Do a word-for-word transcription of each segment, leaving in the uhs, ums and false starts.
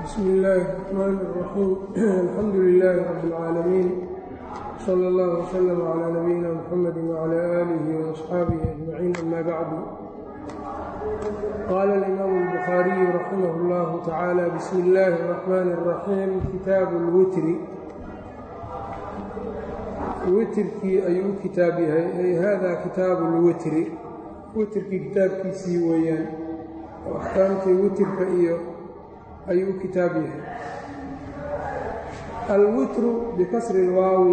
بسم الله الرحمن الرحيم الحمد لله رب العالمين صلى الله وسلم على نبينا محمد وعلى آله وأصحابه أجمعين أما بعد قال الإمام البخاري رحمه الله تعالى بسم الله الرحمن الرحيم كتاب الوتر witrkii ayuu u kitaab yahay ay hada kitaabu اlwitri witrkii kitaabkiisii weeyaan oo axkaamtii witrka iyo ayuu u kitaab yahay. alwitru bikasri اlwaawi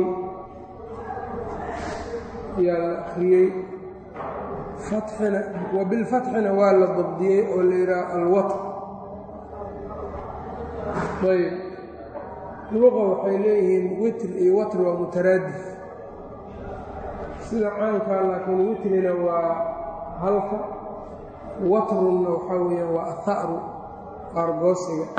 yaa la akriyey fatxina wa bilfatxina waa la dabdiyey oo la yidhaha alwatr. ayb luqa waxay leeyihiin witr iyo watr waa mutaraadif sida caankaa, laakiin witrina waa halka, watrunna waxaa weeyaan waa aha'ru aargoosiga.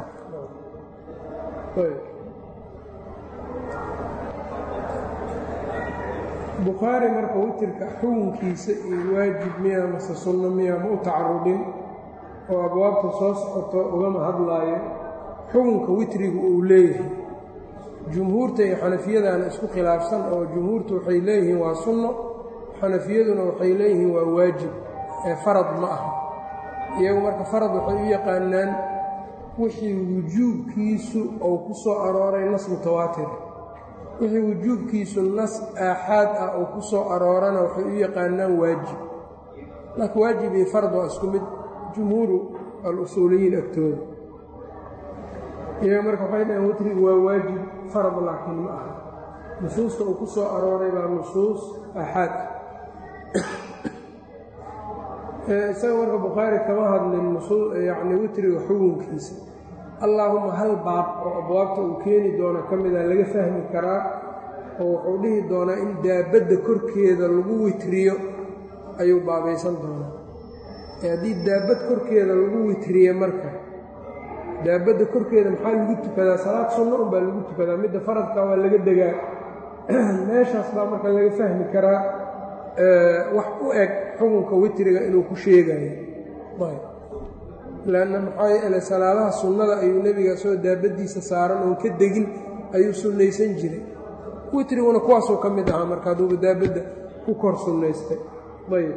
bukhaari marka witrka xukunkiisa iyo waajib miya mase sunno miya ma u tacarudin oo abwaabta soo socoto ugama hadlaayo xukunka witrigu uu leeyahay. jumhuurta iyo xanafiyadaana isku khilaafsan oo jumhuurtu waxay leeyihiin waa sunno, xanafiyaduna waxay leeyihiin waa waajib ee farad ma aha. iyagu marka farad waxay u yaqaanaan wixii wujuubkiisu ou ku soo arooray nas mutawaatir, wixii wujuubkiisu nas aaxaad ah oo ku soo aroorana waxay u yaqaanaan waajib. laakiin waajib iyo farad waa isku mid jumhuuru al-usuuliyiin agtooda. iyaga marka waxay dhaheen witrigu waa waajib, farad laakiin ma aha. nusuusta uu ku soo arooray baa nusuus aaxaad ah. isaga marka bukhaari kama hadlin yacni witriga xukunkiisa. allaahuma hal baab oo abwaabta uu keeni doono ka mida laga fahmi karaa oo wuxuu dhihi doonaa in daabadda korkeeda lagu witriyo ayuu baabaysan doonaa. ee haddii daabad korkeeda lagu witriye marka daabadda korkeeda maxaa lagu tukadaa? salaad sunno un baa lagu tukadaa, midda faradka waa laga degaa. meeshaas baa marka laga fahmi karaa wax u eg xukunka witriga inuu ku sheegayo. lanna maxaa yeele salaadaha sunnada ayuu nebiga soo daabaddiisa saaran oon ka degin ayuu sunnaysan jiray. witriguna kuwaasuu ka mid ahaa marka hadduuba daabadda ku kor sunnaystay. ayb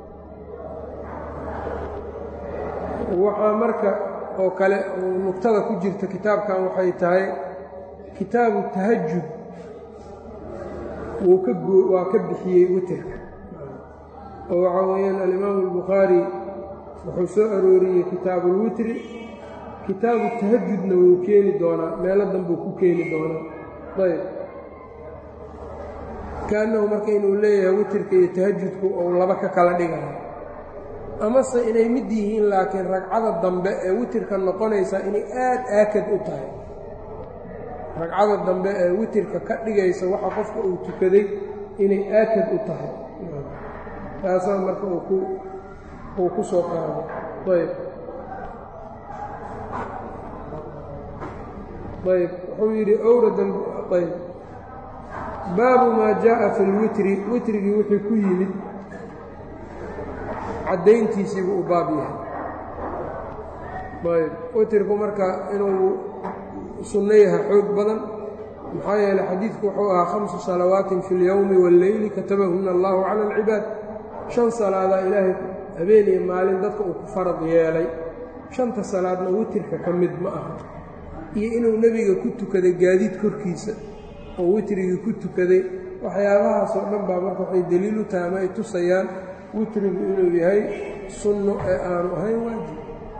waxaa marka oo kale nugtada ku jirta kitaabkan waxay tahay kitaabu tahajud wuu ka waa ka bixiyey witrka oo waxaa weeyaan alimaamu albukhaari wuxuu soo arooriyey kitaabuulwitri, kitaabu tahajudna wuu keeni doonaa, meelo danbuu ku keeni doonaa. ayb kaannahu marka inuu leeyahay witrka iyo tahajudku ou laba ka kala dhigayo, amase inay mid yihiin, laakiin ragcada dambe ee witirka noqonaysaa inay aad aakad u tahay. ragcada dambe ee witirka ka dhigaysa waxa qofka uu tukaday inay aakad u tahay. taasaa marka uu ku uu ku soo qaado. ayb ayb wuxuu yidhi owradan ayb baabu maa jaaءa fi lwitri, witrigii wixii ku yimid caddayntiisii buu u baab yahay. ayb witrku marka inuu sunno yahay xoog badan, maxaa yeeley xadiidku wuxuu ahaa khamsu salawaatin fi اlyowmi wاlleyli katabahuna allahu cala alcibaad. shan salaadaa ilaahay habeen iyo maalin dadka uu ku farad yeelay. shanta salaadna witrka ka mid ma aha. iyo inuu nebiga ku tukaday gaadiid korkiisa oo witrigii ku tukaday, waxyaabahaasoo dhan baa marka waxay deliil u tahay ama ay tusayaan witrigu inuu yahay sunno ee aanu ahayn waajib.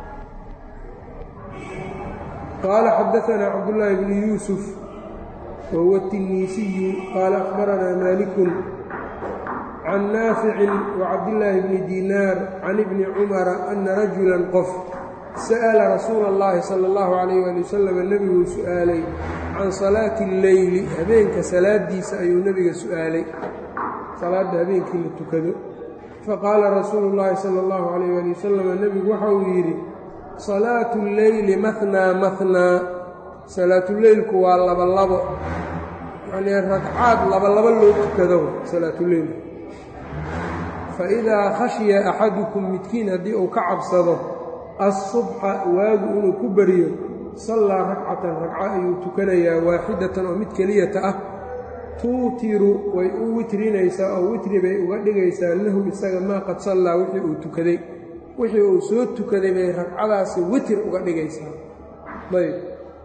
qaala xadaanaa cabdullaahi bnu yuusuf wahuwa الtiniisiyu qaala akhbaranaa maalikun can naaficin wacabdillaahi bni diinaar can ibni cumara ana rajulan qof sa'ala rasuula اllahi sala اllahu calayh waali wasalam nebiguu su'aalay can salaati اlleyli, habeenka salaadiisa ayuu nebiga su'aalay, salaadda habeenkii la tukado. faqaala rasuulu اllaahi sala اllahu calayh waali wasalam nebigu waxa uu yidhi salaatu اlleyli mahnaa mahnaa, salaatuleylku waa laba labo, yacnii ragcaad laba labo loo tukado salaatuleylku. faidaa khashiya axadukum midkiin haddii uu ka cabsado asubxa waagu inuu ku baryo sallaa ragcatan ragco ayuu tukanayaa waaxidatan oo mid keliyata ah tuutiru way u witrinaysaa oo witri bay uga dhigaysaa lahu isaga maa qad sallaa wixii uu tukaday wixii uu soo tukaday bay ragcadaasi witr uga dhigaysaa ayb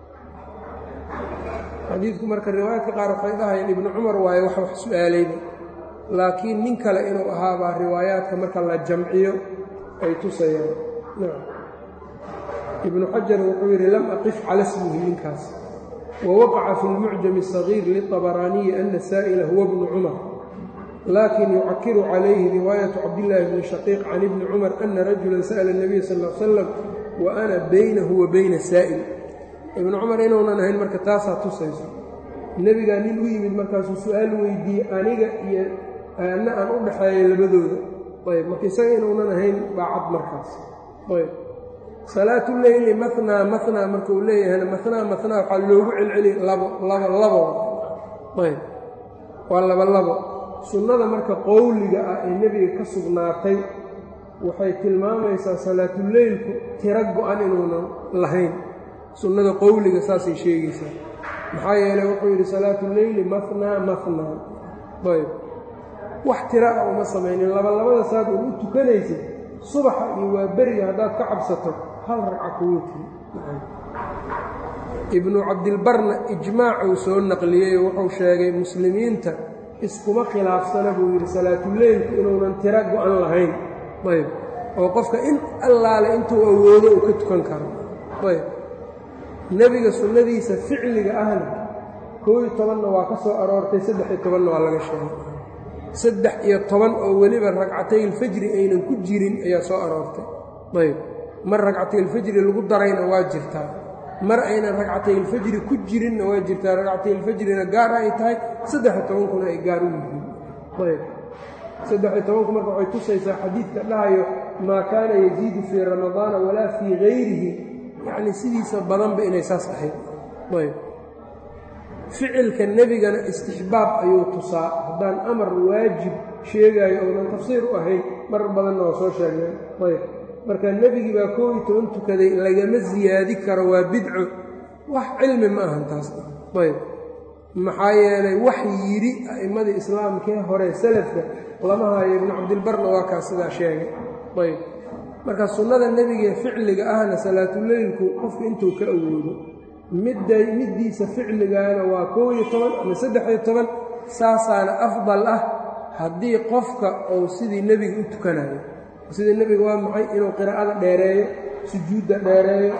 xadiidku marka riwaayadka qaar waxay dhahayeen ibnu cumar waaye wax wax su-aalayba laakiin nin kale inuu ahaabaa riwaayaadka marka la jamciyo ay tusayaan ibnu xajar wuxuu yidhi lam aqif cala smihi ninkaas wawaqaca fi lmucjami الصagiir liلطabaraaniyi ana saa'ila huwa bnu cumar lakin yucakiru calayhi riwaayaةu cabdillaahi bni shaqiiq can ibni cumar ana rajula sa'la الnabiy sal ا l slam wa ana baynahu wa bayna saa'il ibnu cumar inuunan ahayn marka taasaa tusayso nebigaa nin u yimid markaasuu su-aal weydiiyey aniga iyo anna aan u dhaxeeya labadooda ayb marka isaga inuunan ahayn baa cad markaas ayb salaatu leyli manaa manaa marka uu leeyahayna manaa manaa waxaa loogu celceliya labo labo labo ayb waa laba labo sunnada marka qowliga ah ee nebiga ka sugnaatay waxay tilmaamaysaa salaatuleylku tiro go-an inuunan lahayn sunnada qowliga saasay sheegaysaa maxaa yeeley wuxuu yidhi salaatuleyli manaa manaa ayb wax tira ah uma samaynin labalabada saad uun u tukanaysid subaxa iyo waa beriga haddaad ka cabsato hal ragca kuwitri ibnu cabdilbarna ijmaacuu soo naqliyey wuxuu sheegay muslimiinta iskuma khilaafsana buu yidhi salaatuleylku inuunan tiro go-an lahayn ayb oo qofka in allaale intuu awoodo uu ka tukan karo ayb nebiga sunnadiisa ficliga ahna koob iyo tobanna waa ka soo aroortay saddex iyo tobanna waa laga sheegay saddex iyo toban oo weliba ragcatayilfajri aynan ku jirin ayaa soo aroortay ayb mar ragcatayilfajri lagu darayna waa jirtaa mar aynan ragcatayilfajri ku jirinna waa jirtaa ragcatayilfajrina gaar ay tahay saddex iyo tobankuna ay gaar u yihiin ayb saddex iyo tobanku marka waxay tusaysaa xadiidka dhahayo maa kaana yaziidu fii ramadaana walaa fii gayrihi yacni sidiisa badanba inay saas ahayd ayb ficilka nebigana istixbaab ayuu tusaa haddaan amar waajib sheegaayo ounan tafsiir u ahayn mar badanna waa soo sheegneen ayb marka nebigii baa koob iyo toban tukaday lagama siyaadi karo waa bidco wax cilmi ma ahan taas ayb maxaa yeelay wax yidhi a'immadii islaamkee hore salafka lama hayo ibnu cabdilbarna waa kaas sidaa sheegay ayb marka sunnada nebigaee ficliga ahna salaatuleylku qofka intuu ka awoodo midday middiisa ficligaana waa koob iyo toban ama saddex iyo toban saasaana afdal ah haddii qofka uu sidii nebiga u tukanayo sidii nebiga waa maxay inuu qiraa'ada dheereeyo sujuudda dheereeyo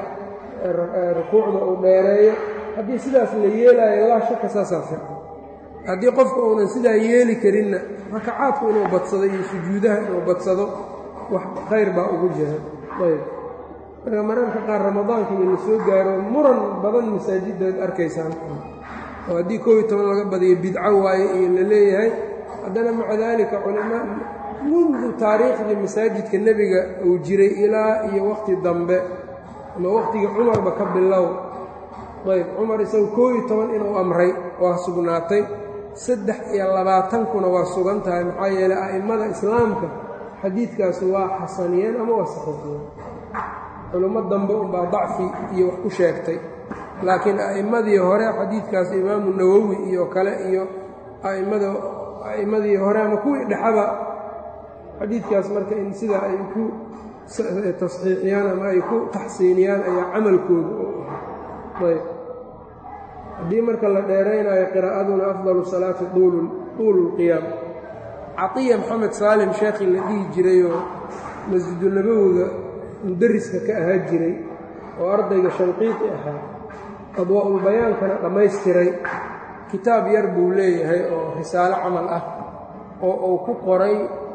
rukuucda uu dheereeyo haddii sidaas la yeelaayo laa shaka saasaa fiican haddii qofka uunan sidaa yeeli karinna rakacaadku inuu badsado iyo sujuudaha inuu badsado wax khayr baa ugu jira ayb marka mararka qaar ramadaanka in la soo gaaro muran badan masaajidaad arkaysaan oo haddii koob iyo toban laga badiyo bidco waaye iyo la leeyahay haddana maca daalika culamaa mundu taariikhdii masaajidka nebiga uu jiray ilaa iyo wakhti dambe ama wakhtigii cumarba ka bilow ayb cumar isagu koob iyo toban inuu amray waa sugnaatay saddex iyo labaatankuna waa sugan tahay maxaa yeelay a'immada islaamka xadiidkaasi waa xasaniyeen ama waa saxiixiyeen culummo dambe unbaa dacfi iyo wax ku sheegtay laakiin a'immadii hore xadiidkaas imaamu nawowi iyo kale iyo a'immada a'immadii hore ama kuwii dhexaba xadiidkaas marka in sidaa ay ku tasxiixiyaan ama ay ku taxsiiniyaan ayaa camalkooda ayb haddii marka la dheeraynayo qiraa'aduna afdalu salaati tuulu lqiyaam catiya maxamed saalim sheekhii la dhihi jirayoo masjidunabowiga mudariska ka ahaa jiray oo ardayga shanqiiti ahaa adwaa'ulbayaankana dhammaystiray kitaab yar buu leeyahay oo risaalo camal ah oo uu ku qoray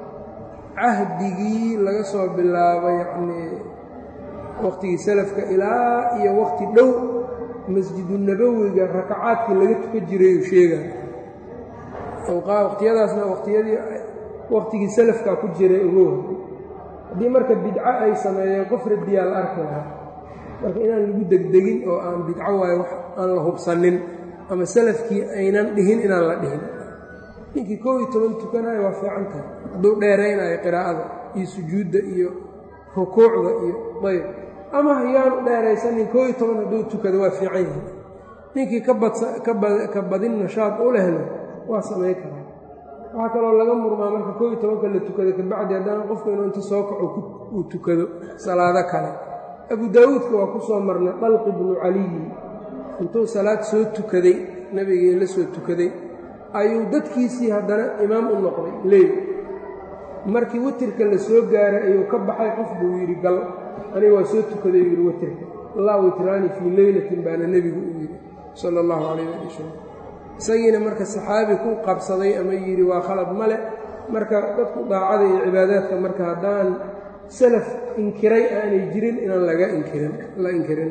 cahdigii laga soo bilaabo yacnii wakhtigii salafka ilaa iyo wakhti dhow masjidunabowiga rakacaadkii laga tuka jiray uu sheegay wakhtiyadaasna wakhtiyadii wakhtigii salafkaa ku jiray ugow haddii marka bidco ay sameeyeen qof radiyaa la arki lahaa marka inaan lagu degdegin oo aan bidco waayo wax aan la hubsanin ama salafkii aynan dhihin inaan la dhihin ninkii koob iyo toban tukanayo waa fiican tahay hadduu dheeraynayo qiraa'ada iyo sujuudda iyo rukuucda iyo ayb ama hayaanu dheeraysanin koo iyo toban hadduu tukado waa fiican yahay ninkii ka badsa ka badin nashaad u lehna waa samayn karaa waxaa kaloo laga murmaa marka koo iyo tobanka la tukado kabacdi haddana qofku inuu inta soo kaco uu tukado salaado kale abu daawuudka waa ku soo marna dalq ibnu caliyi intuu salaad soo tukaday nebigii la soo tukaday ayuu dadkiisii haddana imaam u noqday leyl markii witirka la soo gaaray ayuu ka baxay qof buu yidhi gal aniga waa soo tukaday yidhi witirka laa witraani fii leylatin baana nebigu u yidhi sala allahu calayh ali wasalam isagiina marka saxaabi ku qabsaday ama yidhi waa khalad male marka dadku daacada iyo cibaadaadka marka haddaan salaf inkiray aanay jirin inaan laga inkirin la inkirin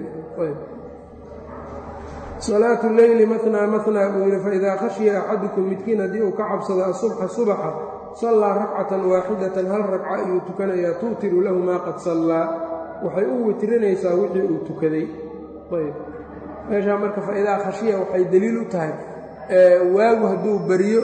salaatu leyli matnaa matnaa buu yidhi faidaa khashiya axadukum midkiin haddii uu ka cabsado asubxa subaxa sallaa rakcatan waaxidatan hal ragca ayuu tukanayaa tuutiru lahu maa qad sallaa waxay u witrinaysaa wixii uu tukaday ayb meeshaa marka faidaa khashiya waxay deliil u tahay waagu hadduu bariyo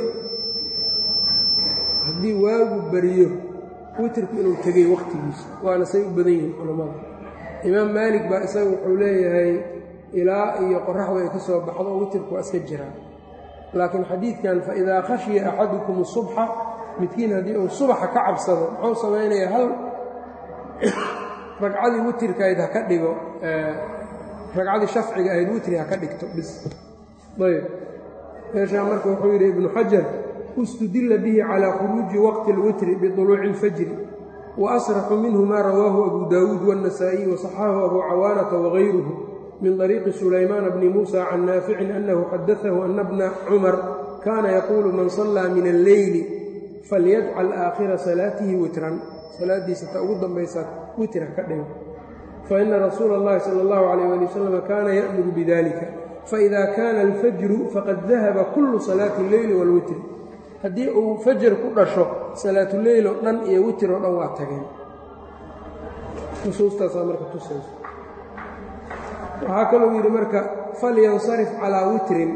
haddii waagu bariyo witirku inuu tegay wakhtigiisa waana say u badan yihiin culammada imaam maalik baa isaga wuxuu leeyahay ilaa iyo qoraxdu ay ka soo baxdo witirku waa iska jiraa laakiin xadiidkan faidaa khashiya axadukum subxa midkiin haddii uu subaxa ka cabsado muxuu samaynayaa hal ragcadii witirka ayd ha ka dhigo ragcadii shafciga ahayd witri ha ka dhigto bis ayb meeshaa marka wuxuu yidhi ibnu xajar istudilla bihi calaa khuruuji waqti اlwitri biطuluuci اlfajri waasraxu minhu maa rawaahu abu daawuud wاnnasaa'iy wasaxahu abu cawaanata wagayruhu min طariiqi sulaymaana bni muusa can naaficin annahu xadaahu ana bna cumar kaana yaquulu man sallaa min alleyli falyajcal aakhira salaatihi witran salaadiisa ta ugu dambaysa witra ka dhigo faina rasuula اllahi sala اllahu calayh ali wasalam kaana ya'muru bidalika faida kaana alfajru faqad dahaba kullu salaati اlleyli wاlwitri haddii uu fajar ku dhasho salaatuleyl oo dhan iyo witir oo dhan waa tageen nusuustaasaa marka tusayso waxaa kaluu yidhi marka falyansarif calaa witrin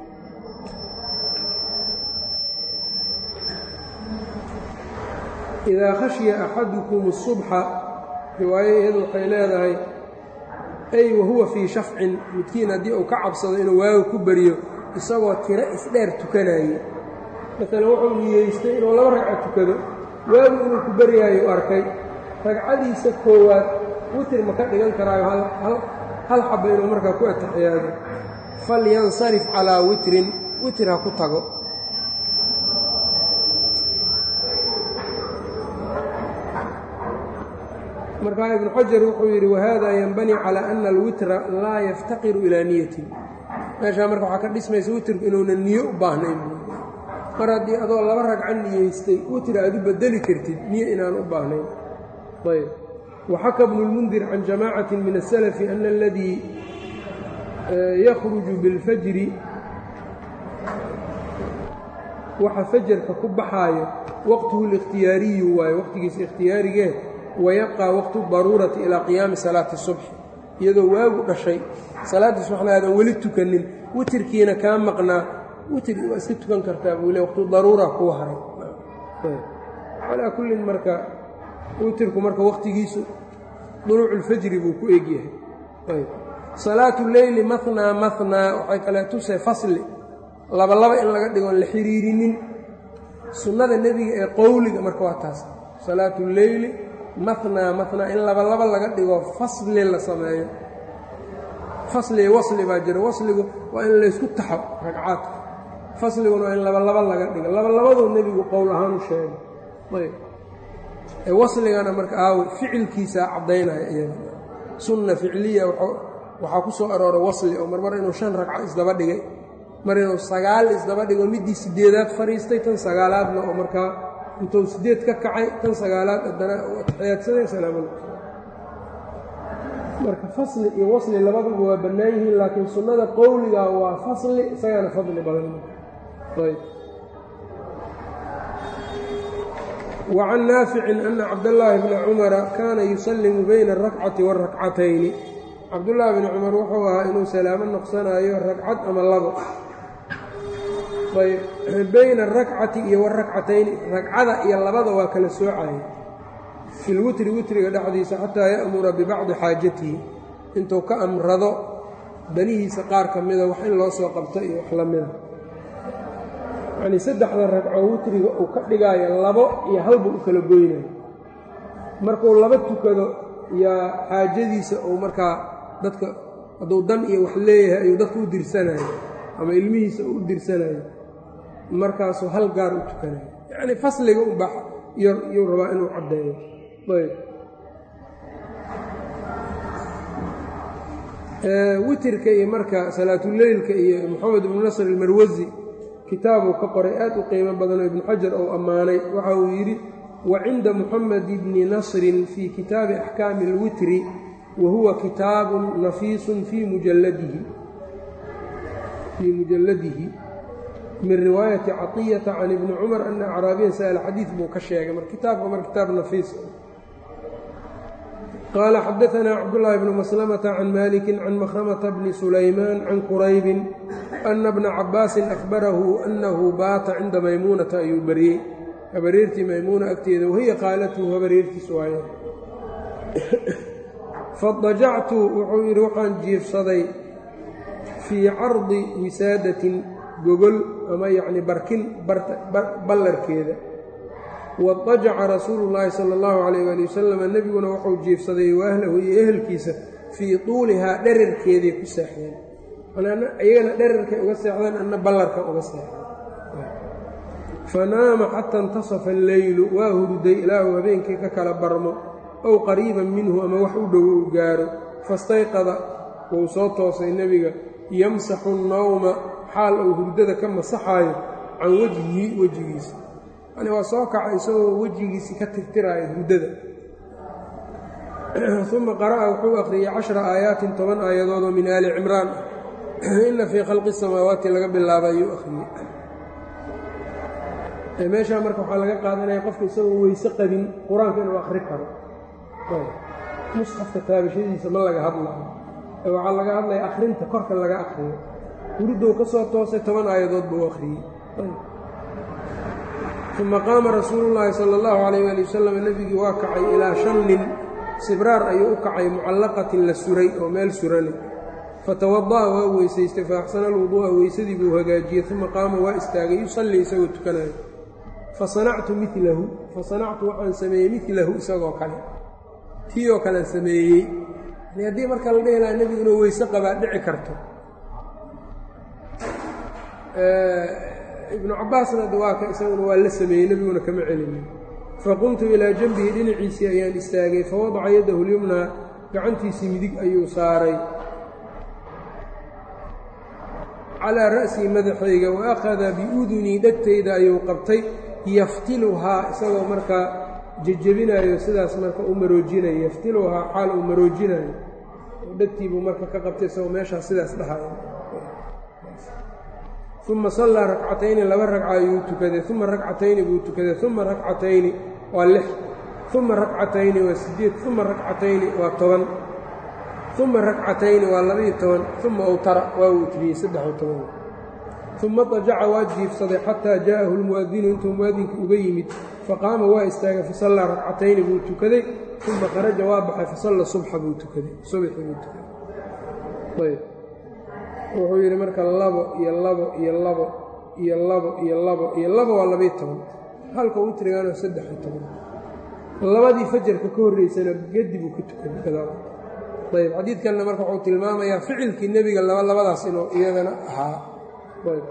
idaa khashiya axadukum الsubxa riwaayo iyadu waxay leedahay ay wahuwa fii shafcin midkiin haddii uu ka cabsado inuu waago ku beriyo isagoo tiro isdheer tukanaye maalan wuxuu niyeystay inuu laba ragco tukado waagu inuu ku beryaayo u arkay ragcadiisa koowaad witir ma ka dhigan karaayo hal xaba inuu markaa ku ataxiyaado falyansarif calaa witrin witir ha ku tago markaa ibnu xajar wuxuu yidhi wahada yanbanii calaa ana alwitra laa yaftaqiru ilaa niyatin meeshaa marka waxaa ka dhismaysa witirku inuunan niyo u baahnayn mar haddii adoo laba ragco niyeystay witr aad u bedeli kartid niyo inaan u baahnayn ayb waxaka bnu lmundir can jamaacatin min asalafi ana aladii yakhruju biاlfajri waxa fajarka ku baxaayo waqtuhu اlikhtiyaariyu waayo waqtigiisa ikhtiyaarigee wayabqaa waqtu daruurati ilaa qiyaami salaati subxi iyadoo waagu dhashay salaaddii subaxna aadan weli tukanin witirkiina kaa maqnaa witr waa iska tukan kartaa buu le waqtu daruura kuu haray calaa kullin marka witirku marka waqtigiisu duluucu lfajri buu ku egyahay ayb salaatu leyli mathnaa mathnaa waxay kale tusay fasli laba laba in laga dhigoon la xiriirinin sunnada nebiga ee qowliga marka waa taas salaatu leyli mathnaa mathnaa in laba laba laga dhigo fasli la sameeyo fasli wasli baa jira wasligu waa in laysku taxo ragcaadka fasliguna waa in laba laba laga dhigo laba labaduu nebigu qowl ahaan u sheegay ayb ee wasligana marka aawe ficilkiisaa caddaynaya iyada sunna ficliya waxaa ku soo arooray wasli oo marmar inuu shan ragco isdaba dhigay mar inuu sagaal isdaba dhigo middii siddeedaad fadhiistay tan sagaalaadna oo markaa intuu siddeed ka kacay tan sagaalaad haddana u ataxiyaadsaday salaamul marka fasli iyo wasli labaduba waa bannaan yihiin laakiin sunnada qowligaa waa fasli isagana fadli badan ayb وcan naaficin ana cabdالlaahi bna cumara kaana yusallimu bayna الrakcati wالrakcatayni cabdullaahi bni cumar wuxuu ahaa inuu salaamo noqsanaayo ragcad ama labo ayb bayna الrakcati iyo wالrakcatayni ragcada iyo labada waa kala soocaya fi lwitri witriga dhexdiisa xataa ya'mura bibacdi xaajatihi intuu ka amrado danihiisa qaar ka mida wax in loo soo qabto iyo wax la mida yacnii saddexda ragco witriga uu ka dhigaayo labo iyo halba u kala goynayo markuu laba tukado yaa xaajadiisa uu markaa dadka hadduu dan iyo wax leeyahay ayuu dadka u dirsanayo ama ilmihiisa u dirsanayo markaasuu hal gaar u tukanayo yacnii fasliga u bax iyuu rabaa inuu caddeeyo ayb witirka iyo marka salaatuleylka iyo moxamed ibnu nasr almarwasi kitaabuu ka qoray aad u qiimo badanoo ibnu xajar ou ammaanay waxa uu yidhi wa cinda muxamed bni nasrin fii kitaabi axkaami اlwitri wa huwa kitaabun nafiisun fii mujalladihi fii mujalladihi min riwaayati caطiyata can ibni cumar ana acraabiyan sa'ala xadiid buu ka sheegay mar kitaabka mar kitaab nafiis qaala xadaanaa cabdullaahi bnu maslamata can maliki can makhramata bni sulaymaan can quraybin ana bna cabaasin ahbarahu annahu baata cinda maymuunata ayuu baryey habareertii maymuuna agteeda wahiya qaalatuhu habareertiis waaye fadajactu wuxuu yidhi waxaan jiifsaday fii cardi wisaadatin gogol ama yacni barkin ballarkeeda wadajaca rasuulu llaahi sala allahu calayh waali wasalam nebiguna wuxuu jiifsaday wa ahlahu iyo ehelkiisa fii tuulihaa dherarkeeday ku seexdeen iyagana dherarkay uga seexdeen anna ballarka uga seexdeen fanaama xata intasafa alleylu waa hurday ilaahu habeenkii ka kala barmo ow qariiban minhu ama wax u dhow uu gaaro fastayqada wuu soo toosay nebiga yamsaxu nnawma xaal uu hurdada ka masaxaayo can wejhihi wejigiisa yani waa soo kaca isagoo wejigiisii ka tirtiraayo hurdada uma qara'a wuxuu akhriyey cashra aayaatin toban aayadoodoo min aali cimraan ina fii khalqi samaawaati laga bilaaba ayuu akhriyey meeshaa marka waxaa laga qaadanaya qofka isagoo weyse qabin qur-aanka inuu akhri karo musxafka taabashadiisa ma laga hadlayo waxaa laga hadlaya akhrinta korka laga akhriyo hurudou ka soo toosay toban aayadood buu akhriyey uma qaama rasuulullaahi sala allahu calayh waali wasalam nebigii waa kacay ilaa shannin sibraar ayuu u kacay mucallaqatin la suray oo meel surani fatawada'a waa weysaystay fa axsana alwuduu'a weysadii buu hagaajiyey uma qaama waa istaagay yusallii isagoo tukanayo fasanactu milahu fasanactu waxaan sameeyey milahu isagoo kale tii oo kalean sameeyey yani haddii marka la dhihi lahaa nebigu inuu weyse qabaa dhici karto ibnu cabbaasna dawaaka isaguna waa la sameeyey nebiguna kama celinin faqumtu ilaa janbihi dhinaciisii ayaan istaagay fawadaca yadahu lyumnaa gacantiisii midig ayuu saaray calaa ra'sii madaxayga wa akhada biudunii dhegtayda ayuu qabtay yaftiluhaa isagoo markaa jejebinaayo sidaas marka u maroojinayo yaftiluhaa xaal uu maroojinayo dhegtiibuu marka ka qabtay isagoo meeshaas sidaas dhahayo uma sallaa rakcatayni laba ragca ayuu tukaday uma rakcatayni buu tukaday uma rakcatayni waa lix uma rakcatayni waa siddeed uma rakcatayni waa toban uma rakcatayni waa laba-iyo toban uma awtara waa witriyey saddex-iyo toban uma dajaca waa jiifsaday xataa jaa'ahu lmu'adinu intuu mu'adinkii uga yimid faqaama waa istaagay fasallaa rakcatayni buu tukaday uma kharaja waa baxay fasalla subxa buu tukaday subxi buu tukaday ayb wuxuu yidhi marka labo iyo labo iyo labo iyo labo iyo labo iyo labo waa labaiyo toban halka witrigaana saddex-iyo toban labadii fajarka ka horreysana gedi buu ka tukaday gadaal ayb xadiidkanna marka wuxuu tilmaamayaa ficilkii nebiga laba labadaas inuu iyadana ahaa ayb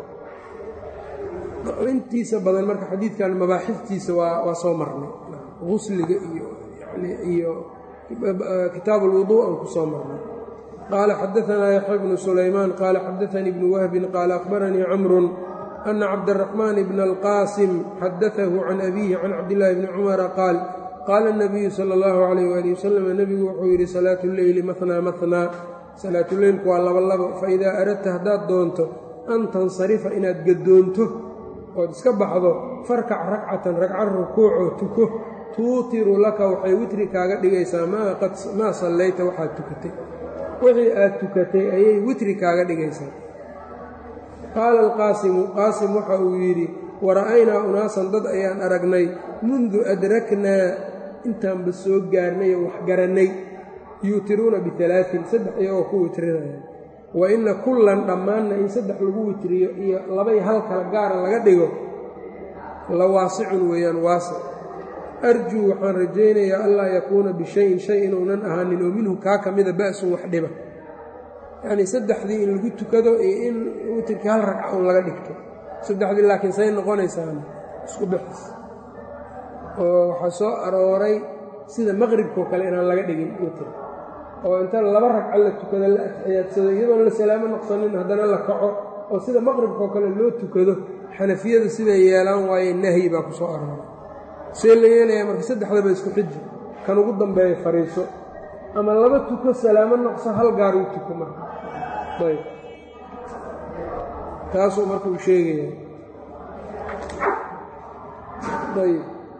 intiisa badan marka xadiidkan mabaaxiftiisa waa waa soo marnay gusliga iyo yani iyo kitaabu ulwuduu aan ku soo marnay qaala xadaanaa yaxya bnu sulaymaan qaala xadaanii ibnu wahbin qaala akhbaranii camrun ana cabdaraxmaan bna alqaasim xadaahu can abiihi can cabdillaahi bni cumara qaal qaala اnabiyu sala اllahu calayh waali wasalam nebigu wuxuu yidhi salaatu lleyli mahnaa mahnaa salaatuleylku waa laba labo faidaa aradta haddaad doonto an tansarifa inaad gaddoonto ood iska baxdo farkac ragcatan ragca rukuucoo tuko tuutiru laka waxay witri kaaga dhigaysaa maa sallayta waxaad tukatay wixii aad tukatay ayay witri kaaga dhigaysaa qaala alqaasimu qaasim waxa uu yidhi wara'aynaa unaasan dad ayaan aragnay mundu adraknaa intaanba soo gaarnay oo wax garannay yuutiruuna bialaain saddex iyagoo ku witrinaya wa inna kullan dhammaanna in saddex lagu witriyo iyo labay hal kala gaara laga dhigo la waasicun weeyaan waasic arjuu waxaan rajaynayaa anlaa yakuuna bishayin shay inuunan ahaanin oo minhu kaa ka mida ba'sun wax dhiba yacnii saddexdii in lagu tukado iyo in witrkii hal ragca un laga dhigto saddexdii laakiin say noqonaysaan isku bixis oo waxaa soo arooray sida maqribkao kale inaan laga dhigin witr oo inta laba ragco la tukado la atixiyaadsado iyadoon la salaamo noqsanin haddana la kaco oo sida maqribkao kale loo tukado xanafiyadu siday yeelaan waaye nahyi baa ku soo arooray see la yeelayaa marka saddexdaba isku xiji kan ugu dambeeya fariiso ama laba tuko salaamo noqso hal gaar uu tuko marka ayb taasuu marka uu sheegaya ayb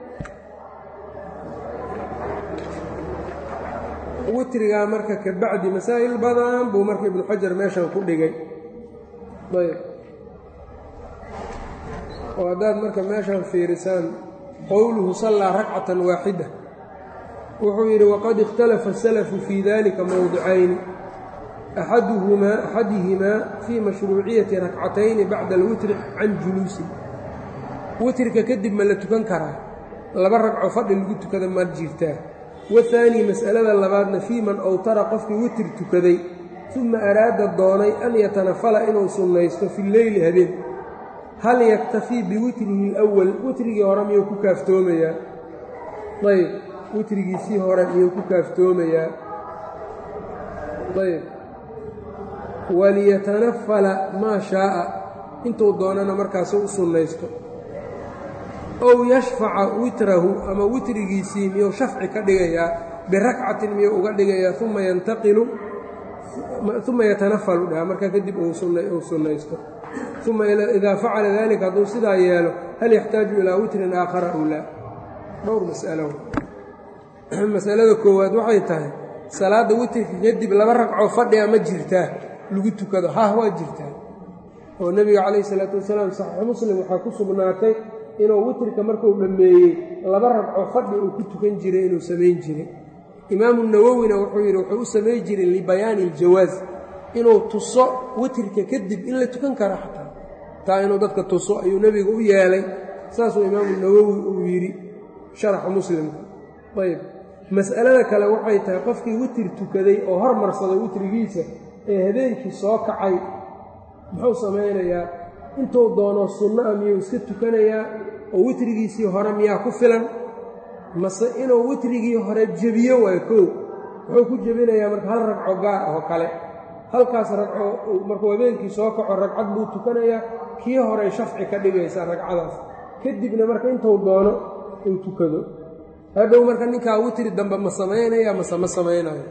witrigaa marka ka bacdi masaa'il badan buu marka ibnu xajar meeshan ku dhigay ayb oo haddaad marka meeshan fiirisaan qowluhu sallaa rakcatan waaxida wuxuu yidhi waqad ikhtalafa asalafu fii dalika mowdicayni axaduhumaa axadihimaa fii mashruuciyati rakcatayni bacda alwitri can juluusin witrka kadib ma la tukan karaa laba ragco fadhi lagu tukada ma jirtaa wahaanii mas'alada labaadna fii man awtara qofkii witr tukaday uma araada doonay an yatanafala inuu sunnaysto fi leyli habeen hal yaktafii biwitrihi alawal witrigii hore miyuu ku kaaftoomayaa ayb witrigiisii hore miyuu ku kaaftoomayaa ayb waliyatanafala maa shaa'a intuu doonana markaasu u sunnaysto ow yashfaca witrahu ama witrigiisii miyuu shafci ka dhigayaa birakcatin miyuu uga dhigayaa uma yantaqilu uma yatanafalu dhaha markaa kadib uu sunnaysto uma idaa facala dalika hadduu sidaa yeelo hal yaxtaaju ilaa witrin aakhara ow laa dhowr mas'alo masalada koowaad waxay tahay salaadda witrka kadib laba ragcoo fadhiga ma jirtaa lagu tukado hah waa jirtaa oo nebiga calayhi salaatu wasalaam saxiixu muslim waxaa ku sugnaatay inuu witrka markuu dhammeeyey laba ragcoo fadhi uu ku tukan jiray inuu samayn jiray imaamu nawowina wuxuu yidhi wuxuu u samayn jiray libayaani iljawaas inuu tuso witrka kadib in la tukan karo xataa taa inuu dadka tuso ayuu nebigu u yeelay saasuu imaamu nawowi uu yidhi sharaxa muslimka ayb mas'alada kale waxay tahay qofkii witr tukaday oo hormarsaday witrigiisa ee habeenkii soo kacay muxuu samaynayaa intuu doono sunna'a miyuu iska tukanayaa oo witrigiisii hore miyaa ku filan mase inuu witrigii hore jebiyo waayo kow wuxuu ku jebinayaa marka hal ragco gaar ah oo kale halkaas ragco markuu habeenkii soo kaco ragcad buu tukanayaa kii horey shafci ka dhigaysaa ragcadaas kadibna marka intuu doono uu tukado hadhow marka ninkaa witri dambe ma samaynaya mase ma samaynayo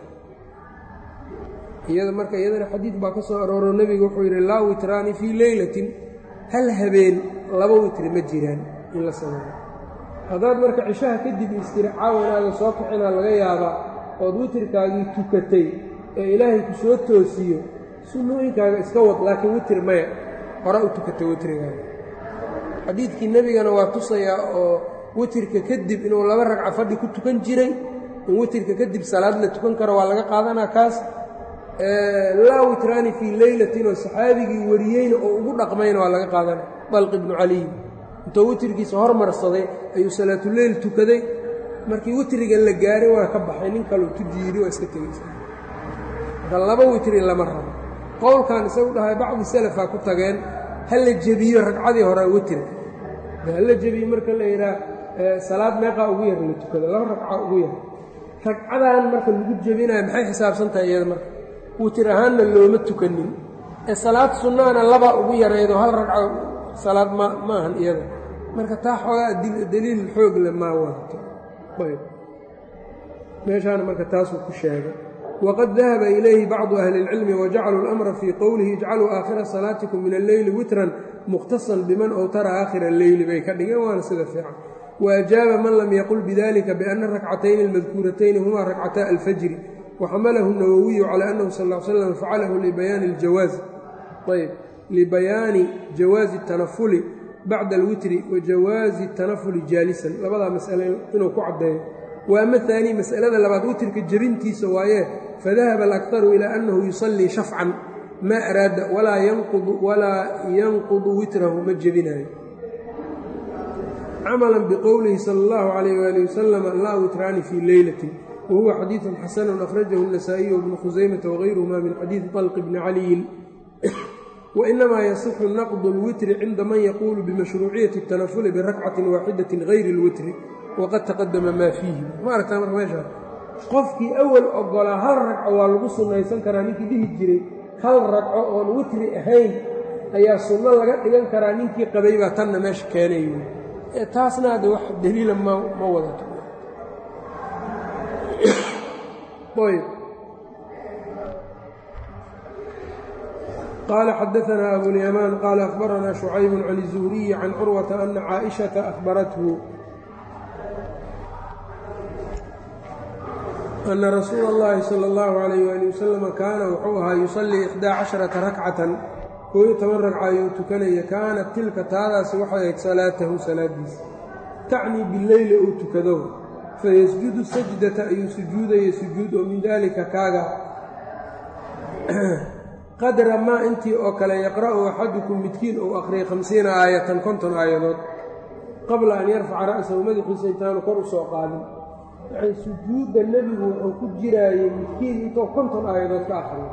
iyada marka iyadana xadiid baa ka soo arooro nebigu wuxuu yidhi laa witraani fii leylatin hal habeen laba witri ma jiraan in la sameeyo haddaad marka cishaha kadib istircaawanaaga soo kicinaa laga yaabaa ood witrkaagii tukatay ee ilaahay ku soo toosiyo sunnooyinkaaga iska wad laakiin witr maya hore u tukatay witrigaaga xadiidkii nebigana waa tusayaa oo witrka kadib inuu laba ragca fadhi ku tukan jiray in witrka kadib salaad la tukan karo waa laga qaadanaa kaas laa witraani fii leylatin oo saxaabigii wariyeyna oo ugu dhaqmayna waa laga qaadanaa dalq ibnu caliy intuu witrgiisa hormarsaday ayuu salaatuleyl tukaday markii witriga la gaaray waa ka baxay nin kaleu tujiiri waa iska tegaysa marka laba witri lama rabo qowlkan isagu dhahay bacdi salafaa ku tageen ha la jebiyo ragcadii hore witrka ha la jebiyo marka la yidhaah salaad meeqaa ugu yar la tukada laba ragca ugu yar ragcadan marka lagu jebinayo maxay xisaabsan tahay iyada marka witr ahaanna looma tukanin ee salaad sunnaana labaa ugu yaraydoo hal ragco salaad ma ma ahan iyada marka taa xoogaa daliil xoog le maa wadato ayb meeshaana marka taasuu ku sheegay waqad dahaba ilayhi bacdu ahli اlcilmi wajacaluu اlamra fii qowlihi ijcaluu aakhira salaatikum min alleyli witran mukhtasan biman awtara aakhira alleyli bay ka dhigeen waana sida fiican waajaaba man lam yaqul bidalika biana rakcatayni almadkuuratayni humaa rakcataa alfajri waxamalahu الnawowiyu calى annahu sal ا l slam facalahu libayaani اljawaaz ayb libayaani jawaazi الtanafuli bacda alwitri wa jawaazi الtanafuli jaalisan labadaa mas'ale inuu ku caddeeyo وأما الثاني مسألة لبعض وترك الجبنتي سوايه فذهب الأكثر إلى أنه يصلي شفعا ما أراد ولا ينقض ولا ينقض وتره مجبناه عملا بقوله صلى الله عليه وآله وسلم لا وتران في ليلة وهو حديث حسن أخرجه النسائي وابن خزيمة وغيرهما من حديث طلق بن علي وإنما يصح نقض الوتر عند من يقول بمشروعية التنفل بركعة واحدة غير الوتر وقد تقدم ما فيه ما أردت أمر ماشا قفكي أول أقول هل ركعة والغصن يسان كرانيكي به الجري هل ركعة والوتر أهين أي السنة لقد لقد كرانيكي قبيبة تن ماشي كانيو تاسنا هذا واحد دليل ما وضعته طيب قال حدثنا أبو اليمان قال أخبرنا شعيب عن الزهري عن عروة أن عائشة أخبرته أن رسول الله صلى الله عليه وآله وسلم كان وحوها يصلي إحدى عشرة ركعة ويتمرق عيوتكني كانت تلك تارى سوحية صلاته سلاديس تعني بالليل أوتكذو فيسجد السجدة أي سجود يسجد ومن ذلك كاغا قدر ما أنت أكل يقرأ أحدكم متكين أو أخري خمسين آية كنتم آيات قبل أن يرفع رأسه مدح سيطان قرص وقادم يعني سجود النبي وحكود جراي متكين إنتو كنتم آيات كآخر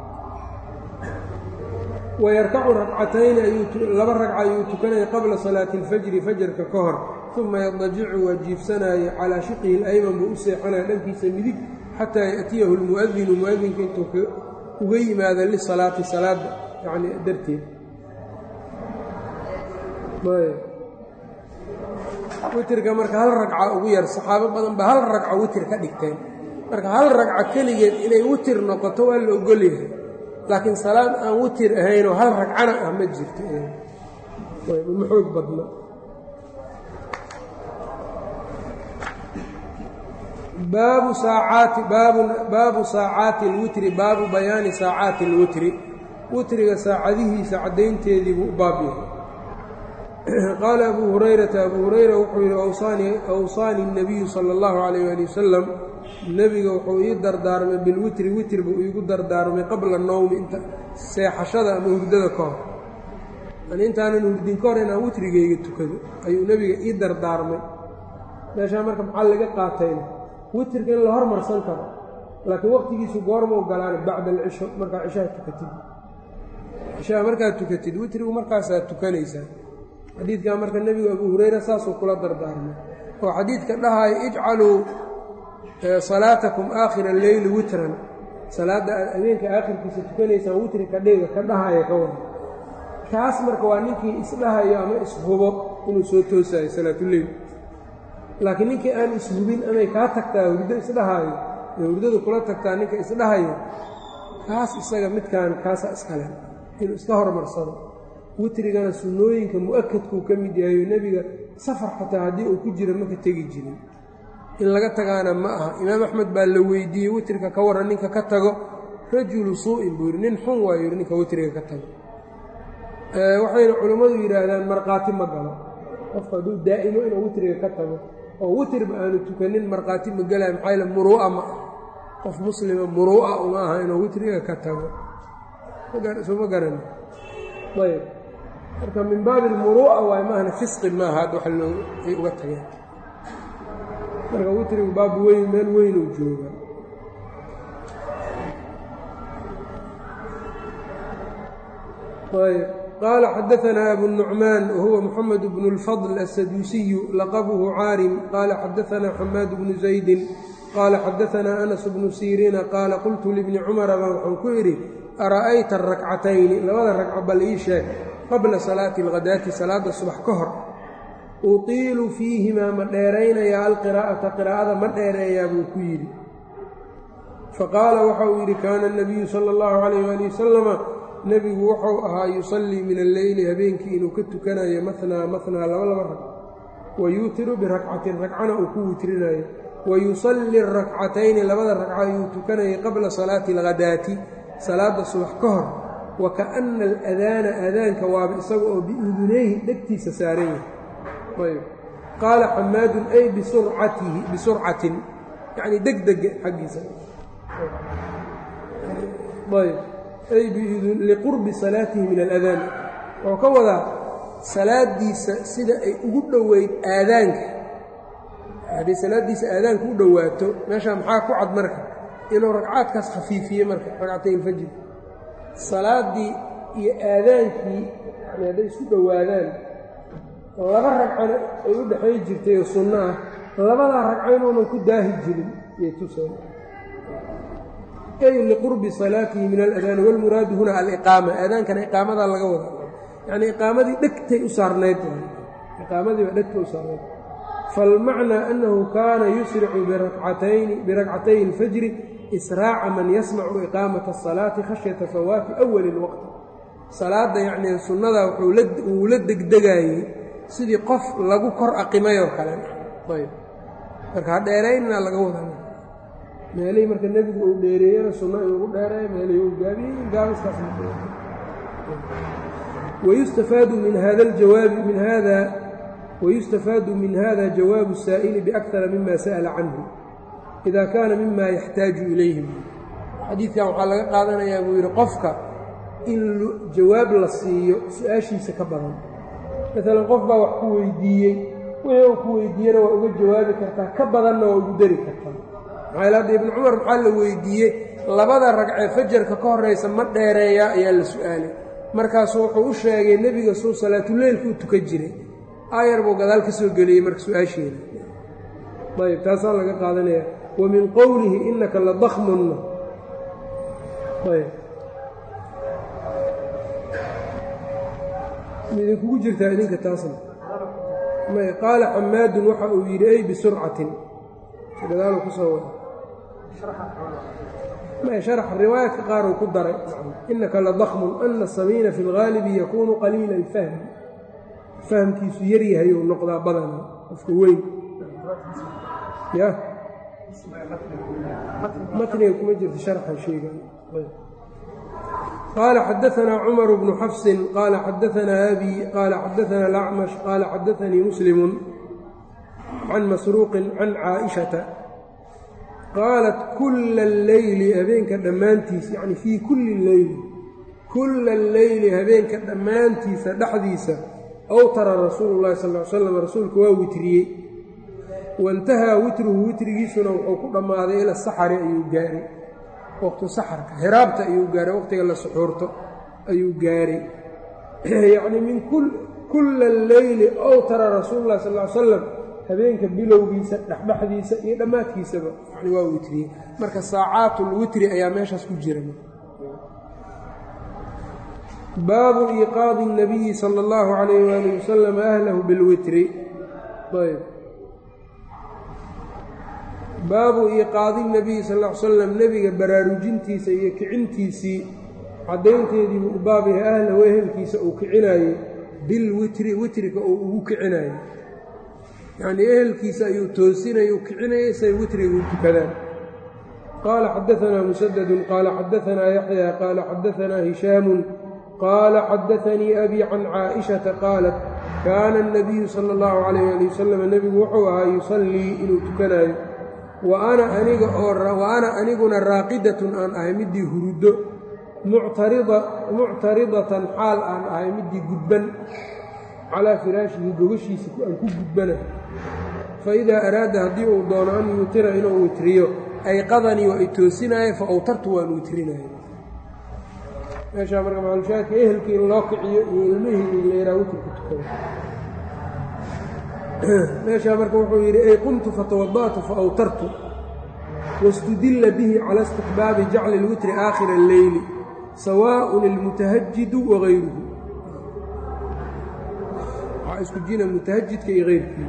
ويركع ركعتين لبر ركعة يتكني قبل صلاة الفجر فجر ككهر ثم يضجع وجيف سنة على شقه الأيمن بأسي حنا لنكي سمدك حتى يأتيه المؤذن المؤذن كنتو وغي ماذا للصلاة صلاة يعني درتين طيب وتر كمرك هل ركعة وير الصحابة بدن بهل ركعة وتر كدغتين marka hal ragca kaligeed inay witr noqoto waa la ogol yahay laakiin salaad aan witr ahayn oo hal ragcana ah ma jirto way muxoog badna باب ساعات باب باب ساعات الوتر باب بيان ساعات الوتر وتر ساعته ساعدين تيدي بابه قال أبو هريرة أبو هريرة وحوي أوصاني أوصاني النبي صلى الله عليه وآله وسلم النبي وحوي يدر دار بالوتر وتر يقدر دار قبل النوم انت سيحشد مهردده كور أن انت أنا نهردين كور أنا وتر جيت كذا أي النبي يدر دار من ماشي أمرك معلقة قاتين وتر كان له هرمر سنكر لكن وقت يجي سجارم وقالان بعد العشاء مركع عشاء تكتب عشاء مركع تكتب وتر ومركع ساعة تكنيسة حديث كان مركع النبي وأبو هريرة ساس وكل دردارنا وحديث كان لها اجعلوا صلاتكم آخر الليل وترا صلاة أمينك آخر كيس تكنيسة وتر كديه كان لها يكون كاس مركوانيك إسلها يا ما إسهوبه إنه سوتوسا صلاة الليل laakiin ninkii aan isbubin amay ka tagtaa wurdo isdhahayo ee wurdadu kula tagtaa ninka isdhahayo kaas isaga midkaan kaas iskale inuu iska hormarsado witrigana sunnooyinka muakkadku ka mid yahay nabiga safar xataa hadii uu ku jiro ma ka tagi jirin in laga tagaana ma aha imaam axmed baa la weydiiyey witriga ka waran ninka ka tago rajulu suu'in buu nin xun waayo ninka witriga ka tago ee waxayna culimadu yiraahdaan marqaati ma galo qofka duu daa'imo inuu witriga ka tago oo witr baanu tukanin marqaati ma galay maxay muru'a ma qof muslima muru'a uma aha inuu witriga ka tago magar soo magaran way marka min baab al-muru'a wa ma hana fisq ma hada waxa loo uga tagay marka witriga baab weyn meel weyn uu jooga way قال حدثنا أبو النعمان وهو محمد بن الفضل السدوسي لقبه عارم قال حدثنا حماد بن زيد قال حدثنا أنس بن سيرين قال قلت لابن عمر وعنكيري أرأيت الركعتين لماذا الركعة بليشة قبل صلاة الغداة صلاة الصبح كهر أطيل فيهما مديرين يا القراءة قراءة مديرين يا أبو كيري فقال وحويري كان النبي صلى الله عليه وآله وسلم نبي وحو أها يصلي من الليل هبينك إنه كنت كان يمثنى مثنى لولا مرة ويوتر بركعة ركعنا أكوترنا ويصلي الركعتين لبدا الركعة يوتكنا قبل صلاة الغداة صلاة الصبح كهر وكأن الأذان أذان كواب سوء بأذنيه لكتي سساريه طيب قال حماد أي بسرعته بسرعة yacni degdega xaggiisa ayb ay liqurbi salaatihi min aladaan wuxuu ka wadaa salaadiisa sida ay ugu dhoweyd aadaanka haddii salaaddiisa aadaanka u dhowaato meeshaa maxaa ku cad marka inuu ragcaadkaas khafiifiyey marka ragcatay ilfajr salaaddii iyo aadaankii yani hadday isku dhowaadaan laba ragcana ay u dhexay jirtay oo sunno ah labadaa ragco inuunan ku daahi jirin yay tuseen ay liqurbi salaatihi min aladaani wاlmuraadu huna aliqaama aadaankana iqaamadaa laga wada yacni iqaamadii dhegtay u saarnayd iqaamadii baa dhegtay u saarnayd faalmacnaa annahu kaana yusricu birakcatayni birakcatay اlfajri israaca man yasmacu iqaamata الsalaati khashyata fawaati awali اlwaqti salaadda yacnii sunnadaa wuu la degdegaayey sidii qof lagu kor aqimayoo kale ayb marka ha dheeraynna laga wada meelihii marka nebigu uu dheereeyena sunno in lagu dheereeyo meelihii uu gaabiyey gaabiskaas wayustafaadu min hada ljawaabi min hada wayustafaadu min hada jawaabu الsaa'ili biakara mima sa'ala canhu ida kaana mima yaxtaaju ilayhi xadiidkan waxaa laga qaadanayaa buu yidhi qofka in jawaab la siiyo su-aashiisa ka badan maalan qof baa wax ku weydiiyey wixii uu ku weydiiyena waa uga jawaabi kartaa ka badanna waa ugu dari kartaa maxaa hadda ibnu cumar maxaa la weydiiyey labada ragcee fajarka ka horraysa ma dheereeyaa ayaa la su-aalay markaasuu wuxuu u sheegay nebiga suu salaatuleylka u tukan jiray aayar buu gadaal ka soo geliyey marka su-aasheeda ayb taasaa laga qaadanaya wa min qowlihi innaka la dakmunna ayb idinkugu jirtaa idinka taasna may qaala xamaadun waxa uu yidhi ay bisurcatin gadaalu ku soo wada may sharaxa riwaayaadka qaar uu ku daray innaka la dakmun ana asamiina fi lgaalibi yakuunu qaliila alfahmi fahmkiisu yaryahay uu noqdaa badana qofka weyn ya matniga kuma jirta sharxan sheegan qaala xadaanaa cumar bnu xafsin qaala xadaanaa abi qaala xadaanaa alacmash qaala xadaanii muslimu can masruuqin can caaishata qaalat kulla alleyli habeenka dhammaantiisa yacni fii kulli leyli kulla alleyli habeenka dhammaantiisa dhexdiisa awtara rasuulu llahi sal ly slam rasuulka waa witriyey waintahaa witruhu witrigiisuna wuxuu ku dhammaaday ila saxari ayuu gaaray waqtu saxarka hiraabta ayuu gaaray waqtiga la suxuurto ayuu gaaray yacnii min kulla alleyli awtara rasuulu llahi sal ly salam habeenka bilowgiisa dhexdhexdiisa iyo dhammaadkiisaba yani waa witriyey marka saacaatlwitri ayaa meeshaas ku jira baabu iiqaadi الnabiyi salى اllahu عalayh waalih wasalam ahlahu bilwitri ayb baabu iiqaadi الnabiyi sal ll ly slam nebiga baraarujintiisa iyo kicintiisii caddaynteedii buu u baab yahay ahlahu ehelkiisa uu kicinaayey bilwitri witriga uu ugu kicinaayey yacnii ehelkiisa ayuu toosinaya u kicinayay say witriga u tukadaan qaala xadaanaa musadadun qaala xadaanaa yaxya qaala xadaanaa hishaamun qaala xadaanii abii can caaishata qaalat kaana الnabiyu sala اllahu calayh ali wasalam nebigu wuxuu ahaa yusallii inuu tukanaayo wa ana aniga oo wa ana aniguna raaqidatun aan ahay midii huruddo muctaridatan xaal aan ahay midii gudban calaa firaashihi gogashiisa aan ku gudbana fa idaa araada haddii uu doono an yutira inuu witriyo ayqadanii waa i toosinaayo fa awtartu waan witrinaayo meeshaa marka maclushaadka ehelkii in loo kiciyo iyo ilmihii in layraa witrka tukada meeshaa marka wuxuu yidhi ay qumtu fatawada'tu fa awtartu wاstudila bihi cala istixbaabi jacli اlwitri aakhira اlleyli sawaaءun ilmutahajidu wagayruhu waxaa isku jina mutahajidka iyo keyrkii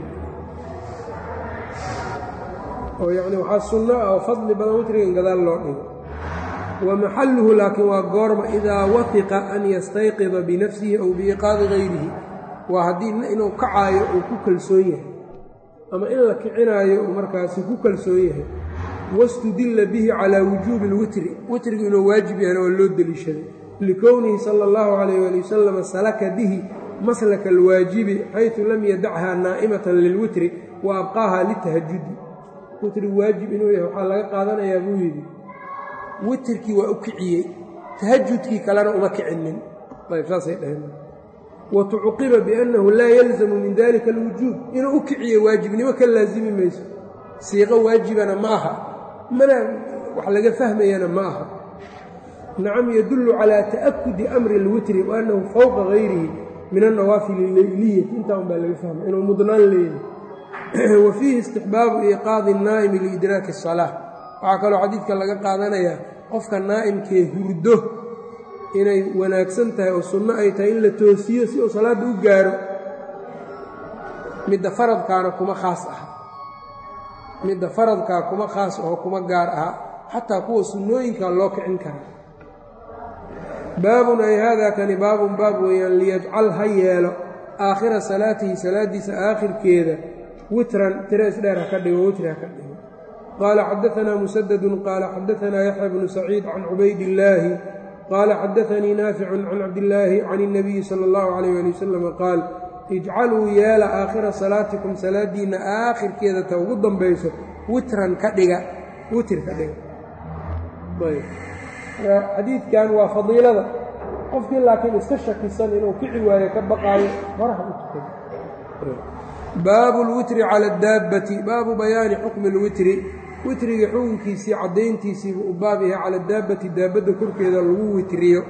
oo yacni waxaa sunno ah oo fadli badan witrigan gadaal loo dhigo wa maxaluhu laakiin waa goorma idaa wafiqa an yastayqida binafsihi aw biiqaadi gayrihi waa haddii inuu kacaayo uu ku kalsoon yahay ama in la kicinaayo uu markaasi ku kalsoon yahay wastudilla bihi calaa wujuubi اlwitri witrigu inuu waajib yahayna waa loo deliishaday likownihi sala اllahu calayh ali wasalam salaka bihi maslaka alwaajibi xaysu lam yadachaa naa'imatan lilwitri wa abqaaha litahajudi witrigu waajib inuu yahay waxaa laga qaadanayaa buu yidhi witrkii waa u kiciyey tahajudkii kalena uma kicinin ayb saasay dhaheen watucuqiba biannahu laa yalzamu min dalika alwujuub inuu u kiciye waajibnimo ka laasimi mayso siiqo waajibana ma aha mana wax laga fahmayana ma aha nacam yadullu calaa ta'akudi amri alwitri wa annahu fowqa gayrihi min annawaafili alleyliyati intaa un baa laga fahmay inuu mudnaan leeyahay wa fiihi istixbaabu iiqaadi annaa'imi liidraaki asalaa waxaa kaloo xadiidka laga qaadanayaa qofka naa'imkee hurdo inay wanaagsan tahay oo sunno ay tahay in la toosiyo si uu salaadda u gaaro midda faradkaana kuma khaas aha midda faradkaa kuma khaas aho kuma gaar aha xataa kuwa sunnooyinkaa loo kicin karaa baabun ay haadaa kani baabun baab weeyaan liyajcal ha yeelo aakhira salaatihi salaaddiisa aakhirkeeda witran tiro isdheer ha ka dhigo witri ha ka dhigo qaala xadaanaa musadadun qaala xadaanaa yaxya bnu saciid can cubaydillaahi qaala xadaanii naaficun can cabdillaahi can اnabiyi sala اllahu alayh ali wasalam qaal ijcaluu yeela aakhira salaatikum salaadiinna aakhirkeeda ta ugu dambayso witran ka dhiga witr ka dhiga xadiidkan waa fadiilada qofkii laakiin iska shakisan inuu kici waayo ka baqaayo horaha u tukay baabu lwitri cala adaabbati baabu bayaani xukmi lwitri witriga xukunkiisii caddayntiisiibuu u baab yahay cala daabbati daabadda korkeeda lagu witriyo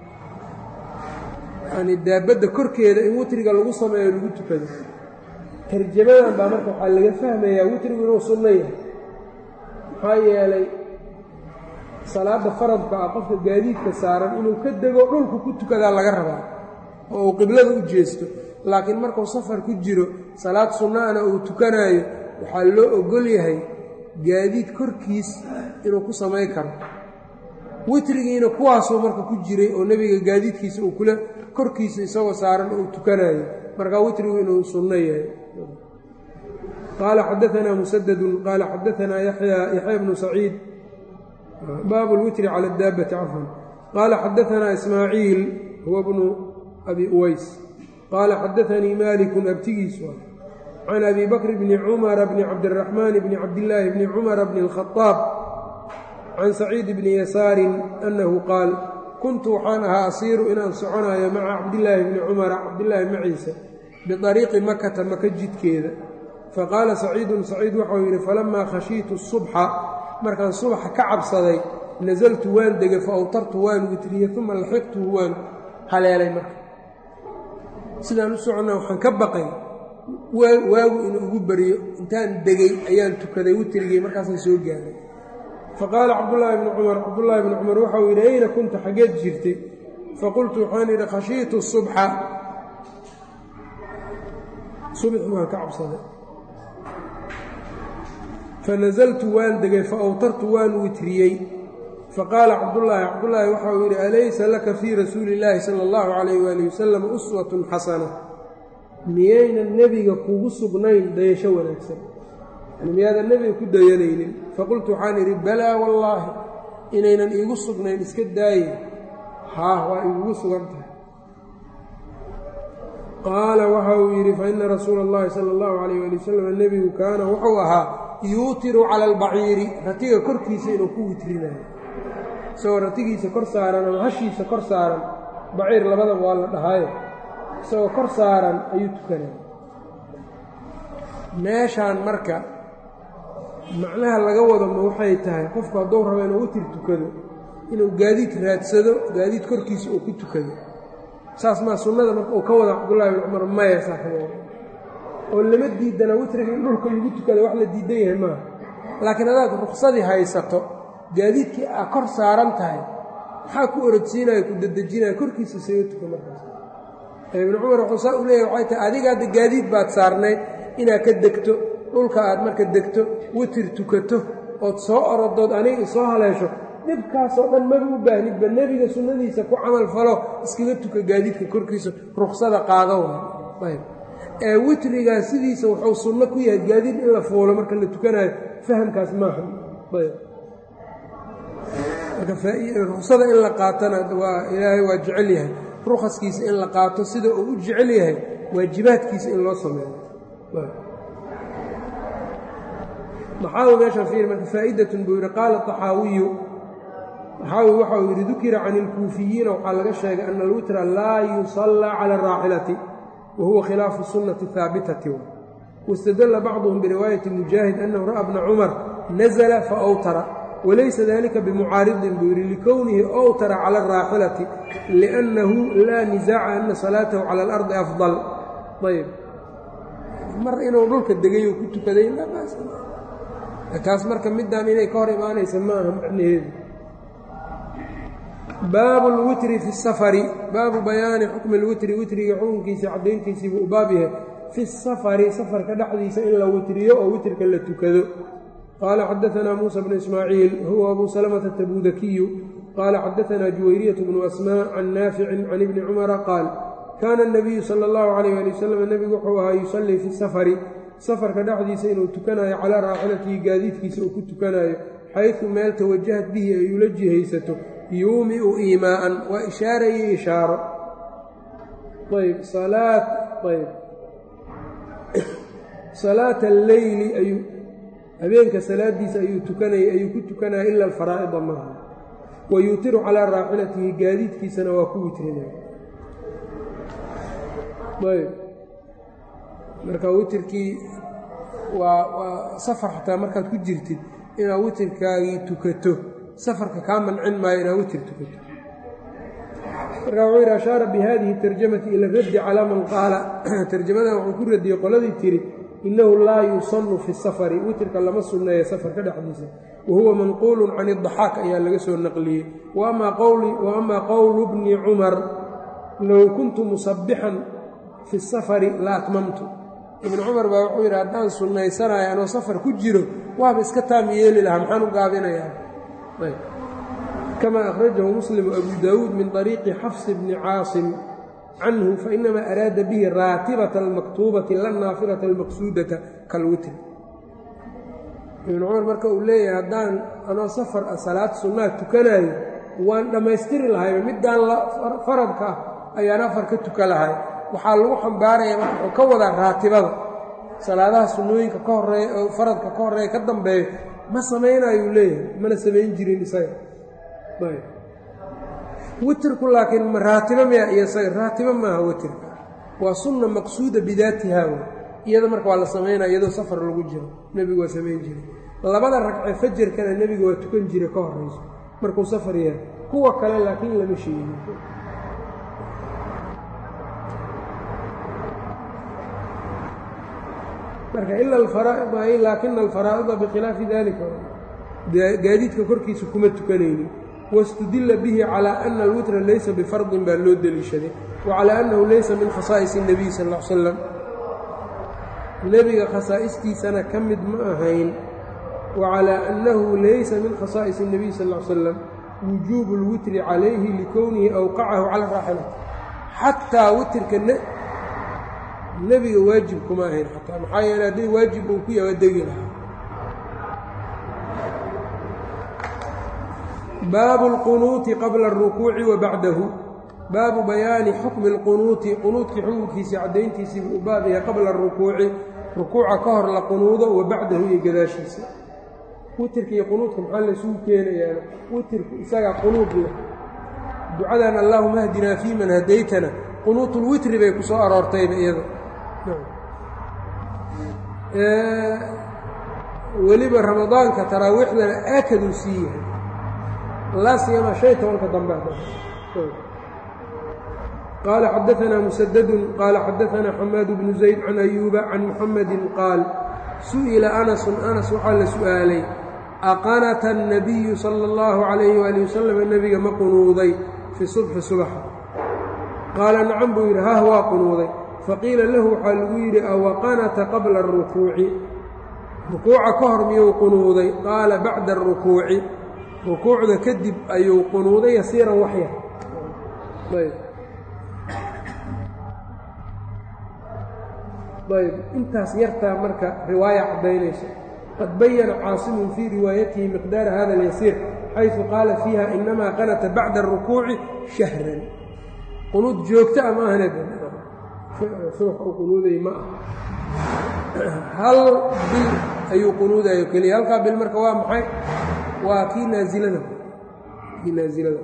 yani daabadda korkeeda in witriga lagu sameeyo lagu tukado tarjamadan baa marka waxaa laga fahmayaa witrigu inuu sunno yahay maxaa yeelay salaada faradka ah qofka gaadiidka saaran inuu ka dego dhulku ku tukadaa laga rabaa oo uu qiblada u jeesto laakiin markuu safar ku jiro salaad sunnaana uu tukanaayo waxaa loo ogol yahay gaadiid korkiis inuu ku samayn karo witrigiina kuwaasuu marka ku jiray oo nebiga gaadiidkiisa uu kula korkiisa isagoo saaran uu tukanayo markaa witrigu inuu sunno yahay qaala xadaanaa musadadun qaala xadaanaa yaxya bnu saciid baabu lwitri cala adaabbati cafwan qaala xadaanaa ismaaciil huwa bnu abi uways qaala xadaanii maalikun abtigiisu can abi bakr bni cumara bni cabdiraxmaan bni cabdillaahi bni cumara bni اlkhadaab can saciid bni yasaarin annahu qaal kuntu waxaan ahaa asiiru inaan soconayo maca cabdillaahi bni cumara cabdillaahi maciisa biariiqi makata maka jidkeeda faqaala saciidun saciid waxau yidhi falamaa khashiitu subxa markaan subaxa ka cabsaday nasaltu waan degay fa awtartu waan witriyey uma laxiqtuhu waan haleelay marka sidaan u soconnaa waxaan ka baqay waagu inuu ugu bariyo intaan degay ayaan tukaday witrigii markaasaan soo gaaray faqaala cabdullaahi bni cumar cabdullaahi bni cumar waxau yidhi ayna kunta xaggeed jirtay faqultu waxaan yidhi khashiitu subxa subxi waan ka cabsaday fanasaltu waan degay fa awtartu waan witriyey faqaala cabdullaahi cabdullaahi waxau yidhi alaysa laka fii rasuuli illaahi sala allahu calayh waali wasalam uswatun xasana miyaynan nebiga kugu sugnayn dayasho wanaagsan yani miyaadan nebiga ku dayanaynin faqultu waxaan idhi balaa wallaahi inaynan iigu sugnayn iska daaye haah waa igugu sugan tahay qaala waxa uu yidhi fa ina rasuula allahi sala allahu calayh waali wasalam nebigu kaana wuxuu ahaa yuutiru cala albaciiri ratiga korkiisa inuu ku witrinayo isagoo ratigiisa kor saaran ama hashiisa kor saaran baciir labadaba waa la dhahaayo isagoo kor saaran ayuu tukanaya meeshaan marka macnaha laga wado ma waxay tahay qofku hadduu rabo inuu witir tukado inuu gaadiid raadsado gaadiid korkiisa uu ku tukado saas maa sunnada marka uu ka wada cabdullaahi bin cumar maya saaxibo oo lama diidana witriga in dhulka lagu tukada wax la diidan yahay maaha laakiin hadaad ruksadii haysato gaadiidkii aa kor saaran tahay maxaa ku orodsiinaya ku dadejinaya korkiisa isaga tuka markaas ibnu cumar wuxuu saa u leeyahy waxay tahay adiga hadda gaadiid baad saarnayd inaad ka degto dhulka aad marka degto witir tukato ood soo orodood aniga soo haleesho dhibkaasoo dhan maba u baahnidba nebiga sunnadiisa ku camal falo iskaga tuka gaadiidka korkiisa ruksada qaado ayb ee witrigaa sidiisa wuxuu sunno ku yahay gaadiid in la fuulo marka la tukanayo fahamkaas maaha ayb marka ruksada in la qaatana waa ilaahay waa jecel yahay rukaskiisa in la qaato sida uu u jecel yahay waajibaadkiisa in loo sameeyo طaxaawi meeshaan fiir marka faa'idatun buu yidhi qaala طaxaawiyu طaxaawi waxa uu yidhi dukira can اlkuufiyiina waxaa laga sheegay ana alwitra laa yusallaa cala الraaxilati wa huwa khilaafu sunnati haabitati واstadla bacضuهum biriwaayati mujaahid anahu ra'a bna cumar nazla faawtara walaysa dalika bimucaaridin buu yidhi likownihi awtara cala الraaxilati liأnnahu laa nisaaca ana salaatahu cala اlardi afضal ayb mar inuu dhulka degayo ku tukaday taas marka midaan inay ka hor imaanaysa maaha macnaheedu baabu اlwitri fi الsafari baabu bayaani xukmi اlwitri witriga xukunkiisa caddayntiisii buu u baab yahay fi الsafari safarka dhexdiisa in la witriyo oo witrka la tukado qaala xadaثna muuسى bnu ismaaciil huwa abu salmةa الtabudakiyu qaala xadaثna juwayriyaة bnu asmاء can naaficin can ibni cumara qaal kaana الnabiyu salى اllahu عalيyه ali wasalam nebigu wuxuu ahaa yusallii fi safari safarka dhexdiisa inuu tukanayo calaa raaxilatihi gaadiidkiisa uu ku tukanayo xayثu meel tawajahad bihi ay ula jihaysato yuumiu iimaa'an waa ishaarayo ishaaro ayb salaat ayb salaata alleyli ayuu habeenka salaadiisa ayuu tukanayay ayuu ku tukanaya ila alfaraa'ida maaha wa yuutiru calaa raaxilatihi gaadiidkiisana waa ku witrinaya ayb marka witirkii waa waa safar xataa markaad ku jirtid inaad witirkaagii tukato safarka kaa mancin maayo inaad witir tukato marka wuxuu yidhi ashaara bihadihi tarjamati ila raddi calaa man qaala tarjamadan wuxuu ku radiyey qoladii tiri innahu laa yusannu fi safari witirka lama sunneeya safarka dhexdiisa wa huwa manquulun can idaxaak ayaa laga soo naqliyey wa amaa qowlu bni cumar low kuntu musabbixan fi safari la atmamtu ibnu cumar baa wuxuu yidhi haddaan sunnaysanayo anoo safar ku jiro waaba iska taam yeeli lahaa maxaan u gaabinayaa kama akhrajahu muslimu abu daawuud min طariiqi xafs bni caasim canhu fainamaa araada bihi raatibata almaktuubati la naafilata almaqsuudata kalwitri ibnu cumar marka uu leeyahay haddaan anoo safar ah salaad sunnaa tukanayo waan dhammaystiri lahayba middaan faradka ah ayaan afar ka tuka lahay waxaa lagu xambaaraya marka wuxuu ka wadaa raatibada salaadaha sunnooyinka ka horeeya oo faradka ka horreeya ka dambeeya ma samaynayuu leeyahay mana samayn jirin isaga witrku laakiin ma raatibo miya iyo isaga raatibo maaha witrka waa sunna maqsuuda bidaatiha w iyada marka waa la samaynaya iyadoo safar lagu jiro nebigu waa samayn jiray labada ragce fajarkana nebiga waa tukan jiray ka horrayso markuu safar yahay kuwa kale laakiin lama sheegin marka ila alfaraa'id ay laakina alfaraa'ida bikhilaafi dalika gaadiidka korkiisa kuma tukanaynin wاstudila bihi calى ana alwitra laysa bifardin baa loo deliishaday wacalى annahu laysa min khasaa'is الnabiy sal ا l slam nebiga khasaa'istiisana ka mid ma ahayn wacalى annahu laysa min khasaa'is الnabiy sal ا l slam wujuubu اlwitri calayhi likownihi awqacahu cala raaxilati xataa witrka nebiga waajib kuma ahayn xataa maxaa yeele hadday waajib uu ku yaha degi lahaa baabu اlqunuuti qabla اlrukuuci wa bacdahu baabu bayaani xukmi اlqunuuti qunuudkii xukunkiisii caddayntiisii buu u baab yahay qabla اrukuuci rukuuca ka hor la qunuudo wa bacdahu iyo gadaashiisa witirka iyo qunuudka maxaa laysugu keenayaana witirku isagaa qunuud leh ducadan allaahuma hdinaa fii man hadaytana qunuutulwitri bay ku soo aroortayba iyada weliba ramadaanka taraawiixdana aakaduu sii yahay laa siyama shan iyo tobanka dambe qaala xadaanaa musadadun qaala xadaanaa xamaad bnu zayd can ayuuba can muxamedin qaal su'ila anasun anas waxaa la su'aalay aqanata الnabiyu sala اllahu calayhi waali wasalam nebiga ma qunuuday fi subxi subaxa qaala nacam buu yidhi hah waa qunuuday faqiila lahu waxaa lagu yidhi awaqanata qabla اrukuuci rukuuca ka hor miyuu qunuuday qaala bacda اrukuuci rukuucda kadib ayuu qunuuday yasiiran waxyar ayb intaas yartaa marka riwaaya caddaynayso qad bayana caasimun fii riwaayatihi miqdaara hada اlyasiir xayثu qaala fiiha inamaa qanata bacda الrukuuci shahran qunuud joogta a maahane subax uu qunuuday ma ah hal bil ayuu qunuudayo keliya. halkaa bil marka waa maxay? waa kii naasilada kii naasilada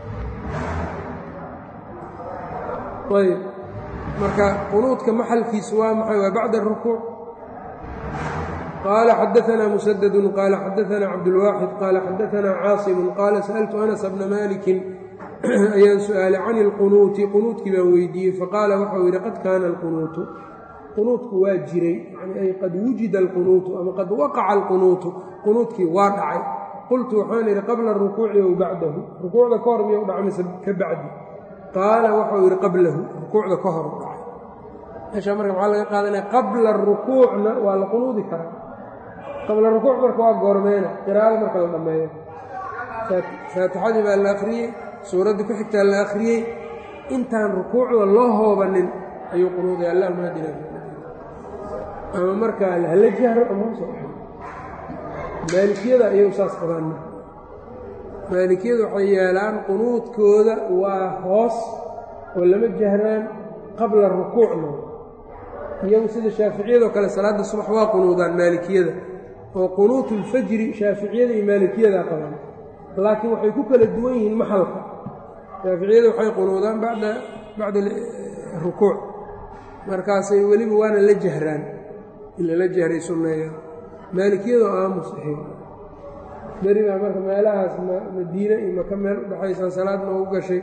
ayb marka qunuudka maxalkiisu waa maxay? waa bacda الrukuuc. qaala xadaثna mسdd qaala xadaثna cabdالwaaxid qaala xadaثna caaصim qaala sأltu أnas bna maliki ayaan su-aalay can اlqunuuti qunuudkii baan weydiiyey faqaala waxau yidhi qad kaana اlqunuutu qunuudku waa jiray yani ay qad wujida alqunuutu ama qad waqaca alqunuutu qunuudkii waa dhacay. qultu waxaan idhi qabla الrukuuci ow bacdahu rukuucda ka hor miya u dhacay mise ka bacdi? qaala waxau yidhi qablahu rukuucda ka hor u dhacay. meeshaa marka maxaa laga qaadanaya? qabla rukuucna waa la qunuudi karaa. qabla rukuuc marka waa goormeena? qiraa'ada marka la dhammeeyo faatixadii baa la akhriyey, suuraddii ku xigtaa la akhriyey, intaan rukuucda loo hoobanin ayuu qunuuday allahuma hadina ama markaa hala jahro ama hoos maalikiyada ayagu saas qabaan. maalikiyadu waxay yeelaan qunuudkooda waa hoos oo lama jahraan qabla rukuucna. iyagu sida shaaficiyadoo kale salaadda subax waa qunuudaan maalikiyada, oo qunuutulfajri shaaficiyada iyo maalikiyada qabaan, laakiin waxay ku kala duwan yihiin maxalka. shaaficiyada waxay qunuudaan bacda bacda rukuuc, markaasay weliba waana la jahraan in lala jahray sunneeya. maalikiyadoo aamus ahayd beri baa marka meelahaas madiine iyo maka meel udhaxaysaa salaad noogu gashay,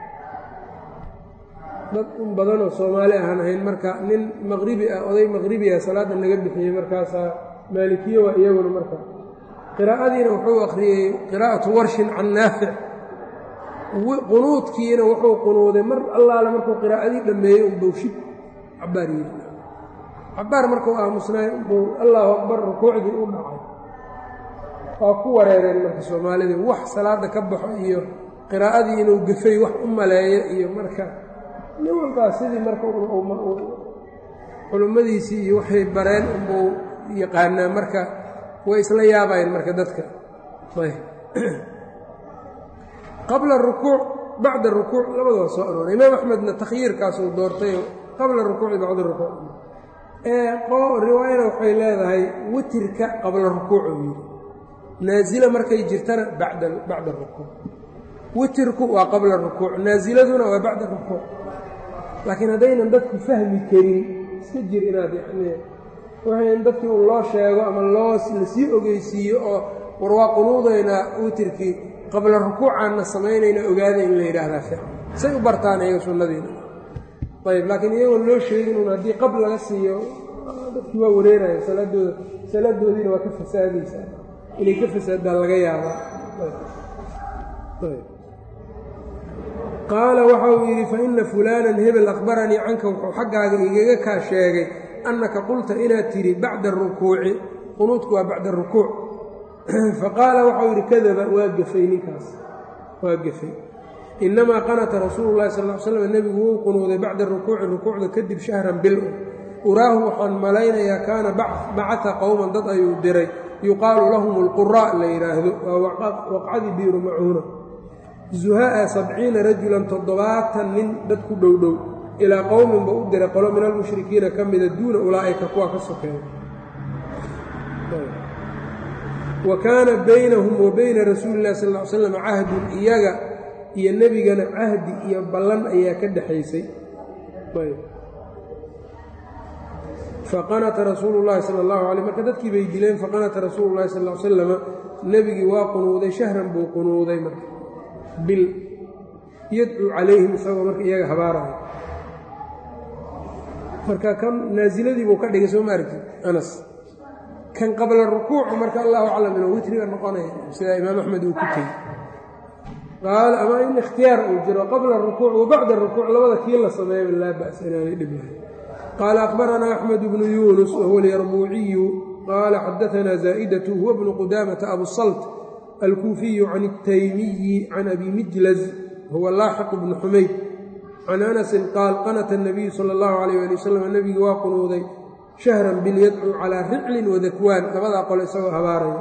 dad un badanoo soomaali ahaan ahayn. marka nin maqribi ah oday maqribi ah salaadda naga bixiyey, markaasaa maalikiye waa iyaguna marka qiraa'adiina wuxuu akhriyey qiraa'atu warshin can naafic, qunuudkiina wuxuu qunuuday mar allaale markuu qiraa'adii dhammeeyey unbuu shib cabaar yiri cabaar markuu aamusnaay unbuu allahu akbar rukuucdii u dhacay. waa ku wareereen marka soomaalida wax salaadda ka baxo iyo qiraa'adii inuu gafay wax u maleeyo iyo marka nin walbaa sidii marka culummadiisii iyo waxay bareen unbuu yaqaanaa, marka way isla yaabayeen marka dadka. qabla rukuuc bacda rukuuc labada waa soo arooray. imaam axmedna takhyiirkaasuu doortay qabla rukuuci bacda rukuuc. riwaayana waxay leedahay witirka qabla rukuuc uu yidhi, naasila markay jirtana bacda bacda rukuuc. witirku waa qabla rukuuc, naasiladuna waa bacda rukuuc. laakiin haddaynan dadku fahmi karin iska jir inaad yani waxay in dadkii un loo sheego ama loo lasii ogeysiiyo oo war waa qunuudaynaa witirkii qabla rukuucaanna samaynayna ogaada in la yidhaahdaa fiican say u bartaan iyaga sunnadiina. ayb laakiin iyagoon loo sheegin un haddii qab laga siiyo dadkii waa wareeraya salaadooda salaadoodiina waa ka fasaadaysaa, inay ka fasaadaan laga yaabaa. qaala waxa uu yidhi faina fulaanan hebel akhbaranii canka wuxuu xaggaaga igaga kaa sheegay annaka qulta inaad tidhi bacda arukuuci, qunuudku waa bacda arukuuc. faqaala waxau yidhi kadaba waa gafay ninkaas waa gafay. inamaa qanata rasuulu llahi sal l slam nebigu wuu qunuuday bacda rukuuci rukuucda kadib shahran bil uraahu waxaan malaynayaa kaana bacata qowman dad ayuu diray yuqaalu lahum alquraa la yidhaahdo waa waqcadii biiru macuuna. zuha'a sabciina rajulan toddobaatan nin dad ku dhow dhow ilaa qowmin ba u diray qolo min almushrikiina ka mida duuna ulaa'ika kuwa ka sokeeya. wa kaana baynahum wa bayna rasuuli illahi sal l slam cahdun, iyaga iyo nebigana cahdi iyo ballan ayaa ka dhexaysay. faqanata rasuulu llahi sala allahu alay marka dadkii bay dileen. faqanata rasuulu llahi sal l slama nebigii waa qunuuday shahran buu qunuuday marka bil yadcuu calayhim isagoo marka iyaga habaaraya. marka kan naasiladii buu ka dhigay soo ma aragtid anas. kan qabla rukuucu marka allahu aclam inuu witriga noqonaya sida imaam axmed uu ku tegey. qaala ama in ikhtiyaar uu jiro qabla rukuuc wa bacda rukuuc labada kii la sameeyaba laa ba'sa inaanay dhib lahay. qaala akhbaranaa axmed bnu yuunus wahuwa alyarbuuciyu qaala xadaanaa zaa'idatu huwa bnu qudaamata abusalt alkuufiyu can الtaymiyi can abi mijlaz huwa laaxiq bnu xumayd can anasin qaal qanata الnabiyu salى اllahu alayh ali wasalam nebigi waa qunuuday shahran bil yadcuu calaa riclin wadakwaan labadaa qole isagoo habaaraya.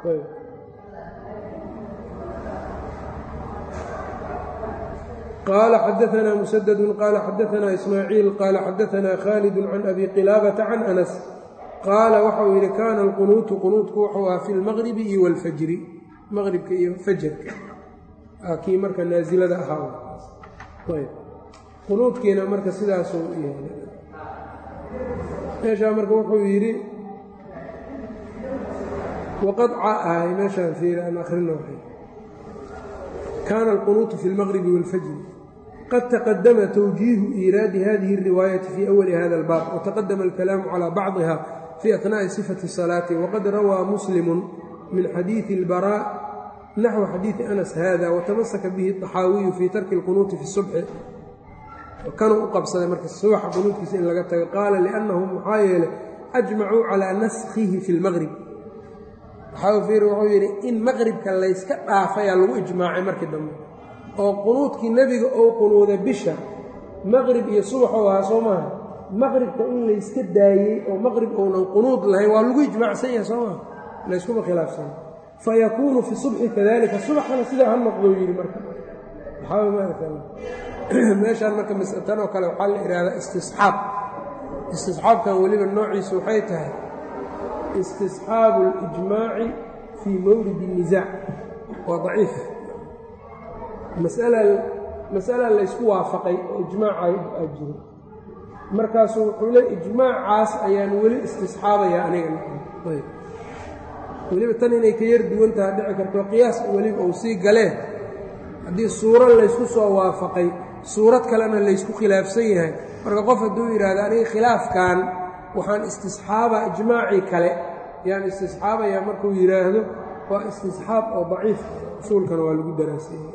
qaala xadaanaa musadadu qaala xadaanaa ismaaciil qaala xadaanaa khaalid can abi qilaabata can anas qaala waxau yidhi kaana alqunuutu qunuudku wuxuu ahaa fi lmaqribi iyo wاlfajri maqribka iyo fajarka kii marka naasilada ahaa qunuudkiina marka sidaasuu yahay meeshaa marka wuxuu yidhi waqad cahay meeshaan fiir aan akhrino kaana alqunuutu fi lmaqribi wاlfajri qad taqadama twjiihu iiraadi hadihi الriwaayati fii awali hada اlbaab wataqadama alkalaamu calى bacضiha fii aثnaaءi sifati salaati waqad rawaa muslimu min xadiiثi اlbarاء naxو xadiiثi anas hada watamasaka bihi الطaxaawiyu fii tarki اlqunuuti fi الsubxi kanuu u qabsaday marka subaxa qunuudkiisa in laga tago qaala liannahum maxaa yeelay ajmacuu calىa naskhihi fi اlmaqrib xaafir wuxuu yidhi in maqribka layska dhaafayaa lagu ijmaacay markii dambe oo qunuudkii nebiga ou qunuuday bisha maqrib iyo subaxou ahaa soo maaha maqribka in layska daayey oo maqrib ounan qunuud lahayn waa lagu ijmaacsan yahay soo maaha layskuma khilaafsan fayakuunu fi subxi kadalika subaxana sidaa ha noqdou yidhi marka meeshaan marka tan oo kale waxaa la ihahdaa istisxaab istisxaabkan weliba noociisu waxay tahay istisxaabu اlijmaaci fii mawlid الnisaac waa daciif masala laysku waafaqay oo ijmaaca a jiro markaasuu wuxuu le ijmaacaas ayaan weli istisxaabayaa aniga weliba tan inay ka yar duwantaha dhici karto qiyaas weliba uu sii galee haddii suuro laysku soo waafaqay suurad kalena laysku khilaafsan yahay marka qof hadduu yidhaahdo aniga khilaafkan waxaan istisxaabaa ijmaacii kale yaan istisxaabayaa markuu yidhaahdo waa istisxaab oo daciif usuulkana waa lagu daraasayey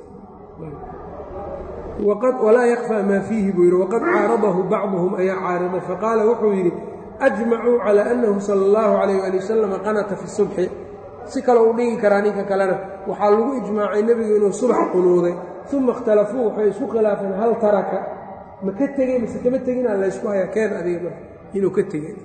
walaa yakfaa maa fiihi buu yidhi waqad caaradahu bacduhum ayaa caariday faqaala wuxuu yidhi ajmacuu calaa annahu sala allahu calayh waali wasalam qanata fi subxi si kale uu dhigi karaa ninka kalena waxaa lagu ijmaacay nebigu inuu subax qunuuday uma ikhtalafuu waxay isku khilaafeen hal taraka ma ka tegey mise kama teginaa laysku hayaa keen adiga marka inuu ka tegey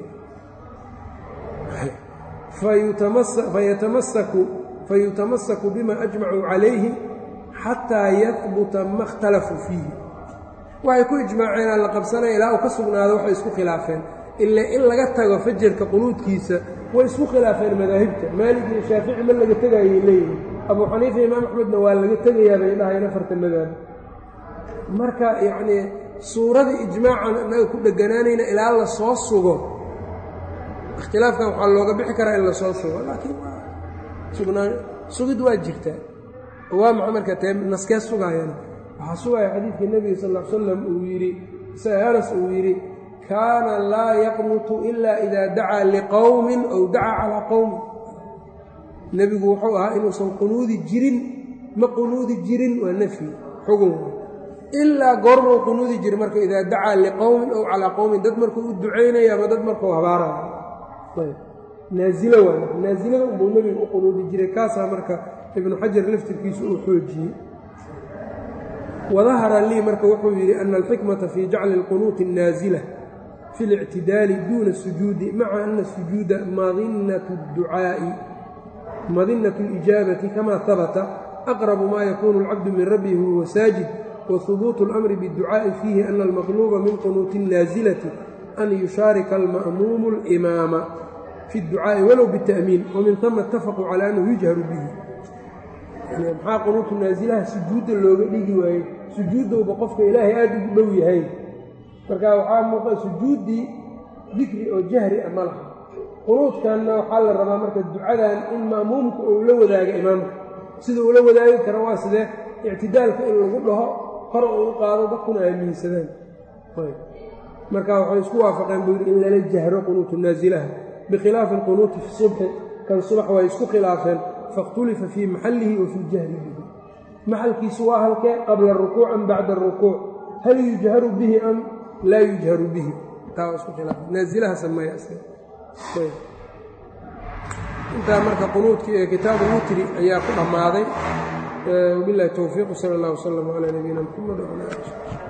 fayutamasaku bima ajmacuu calayhi xataa yahbuta ma اkhtalafuu fiihi waxay ku ijmaaceen aan la qabsanaya ilaa uu ka sugnaado waxay isku khilaafeen ila in laga tago fajarka qunuudkiisa way isku khilaafeen madaahibta maalig iyo shaafici ma laga tegayay leeyihin abuu xaniifa imaam axmedna waa laga tegayaa bay dhahayeen afarta madaahib marka yacnii suuradii ijmaacan annaga ku dheganaanayna ilaa la soo sugo ikhtilaafkan waxaa looga bixi karaa in la soo sugo laakiin sugnaan sugid waa jirtaa waa maxay marka tee naskee sugaayana waxaa sugaya xadiidka nebiga sal ll ly slam uu yidhi isaga anas uu yidhi kaana laa yaqnutu ilaa idaa dacaa liqowmin ow dacaa calaa qowmin nebigu wuxuu ahaa inuusan qunuudi jirin ma qunuudi jirin waa nafyi xugun ilaa goormau qunuudi jiri marka idaa dacaa liqowmin ow calaa qowmin dad markuu u ducaynaya ama dad markuu habaaraya naazilo waa naazilada unbuu nebigu u qunuudi jiray kaasaa marka ibnu xajar laftirkiisu uu xoojiyey wadahara lii marka wuxuu yidhi ana alxikmata fii jacli اlqunuuti الnaazila fi اlictidaali duuna الsujuudi maca ana الsujuuda madinatu اdducaa'i madinatu اlijaabati kama habata aqrabu ma yakunu اlcabdu min rabbihi wahuwa saajid wahubuutu اlamri bاdducaa'i fiihi ana almaqluuba min qunuuti الnaazilati an yushaarika alma'muumu اlimaama fi اdducaa'i walow biالta'miin wamin hama اtafaquu cala annahu yujharu bihi maxaa qunuutu naasilaha sujuudda looga dhigi waayey sujuuddowba qofka ilaahay aad ugu dhow yahay marka waxaa muuqa sujuuddii dikri oo jahri ah ma laha qunuudkanna waxaa la rabaa marka ducadan in ma'muumka uu la wadaaga imaamka sida uu la wadaagi karo waa sidee ictidaalka in lagu dhaho kor uu u qaado dadkuna aaminsadaan marka waxay isku waafaqeen buu yidhi in lala jahro qunuutu naasilaha bikhilaafi alqunuuti fi subxi kan subax way isku khilaafeen faاkhtulifa fii maxallihi wa fi ljahri bihi maxalkiisu waa halkee qabla arukuuc am bacda arukuuc hal yujharu bihi am laa yujharu bihi taa isku khilaaf naazilaha sameeya intaa marka qunuudkii ee kitaabu witri ayaa ku dhammaaday wabillahi towfiiq sala اllah wasalam calaa nabiyina mxamed wcala ali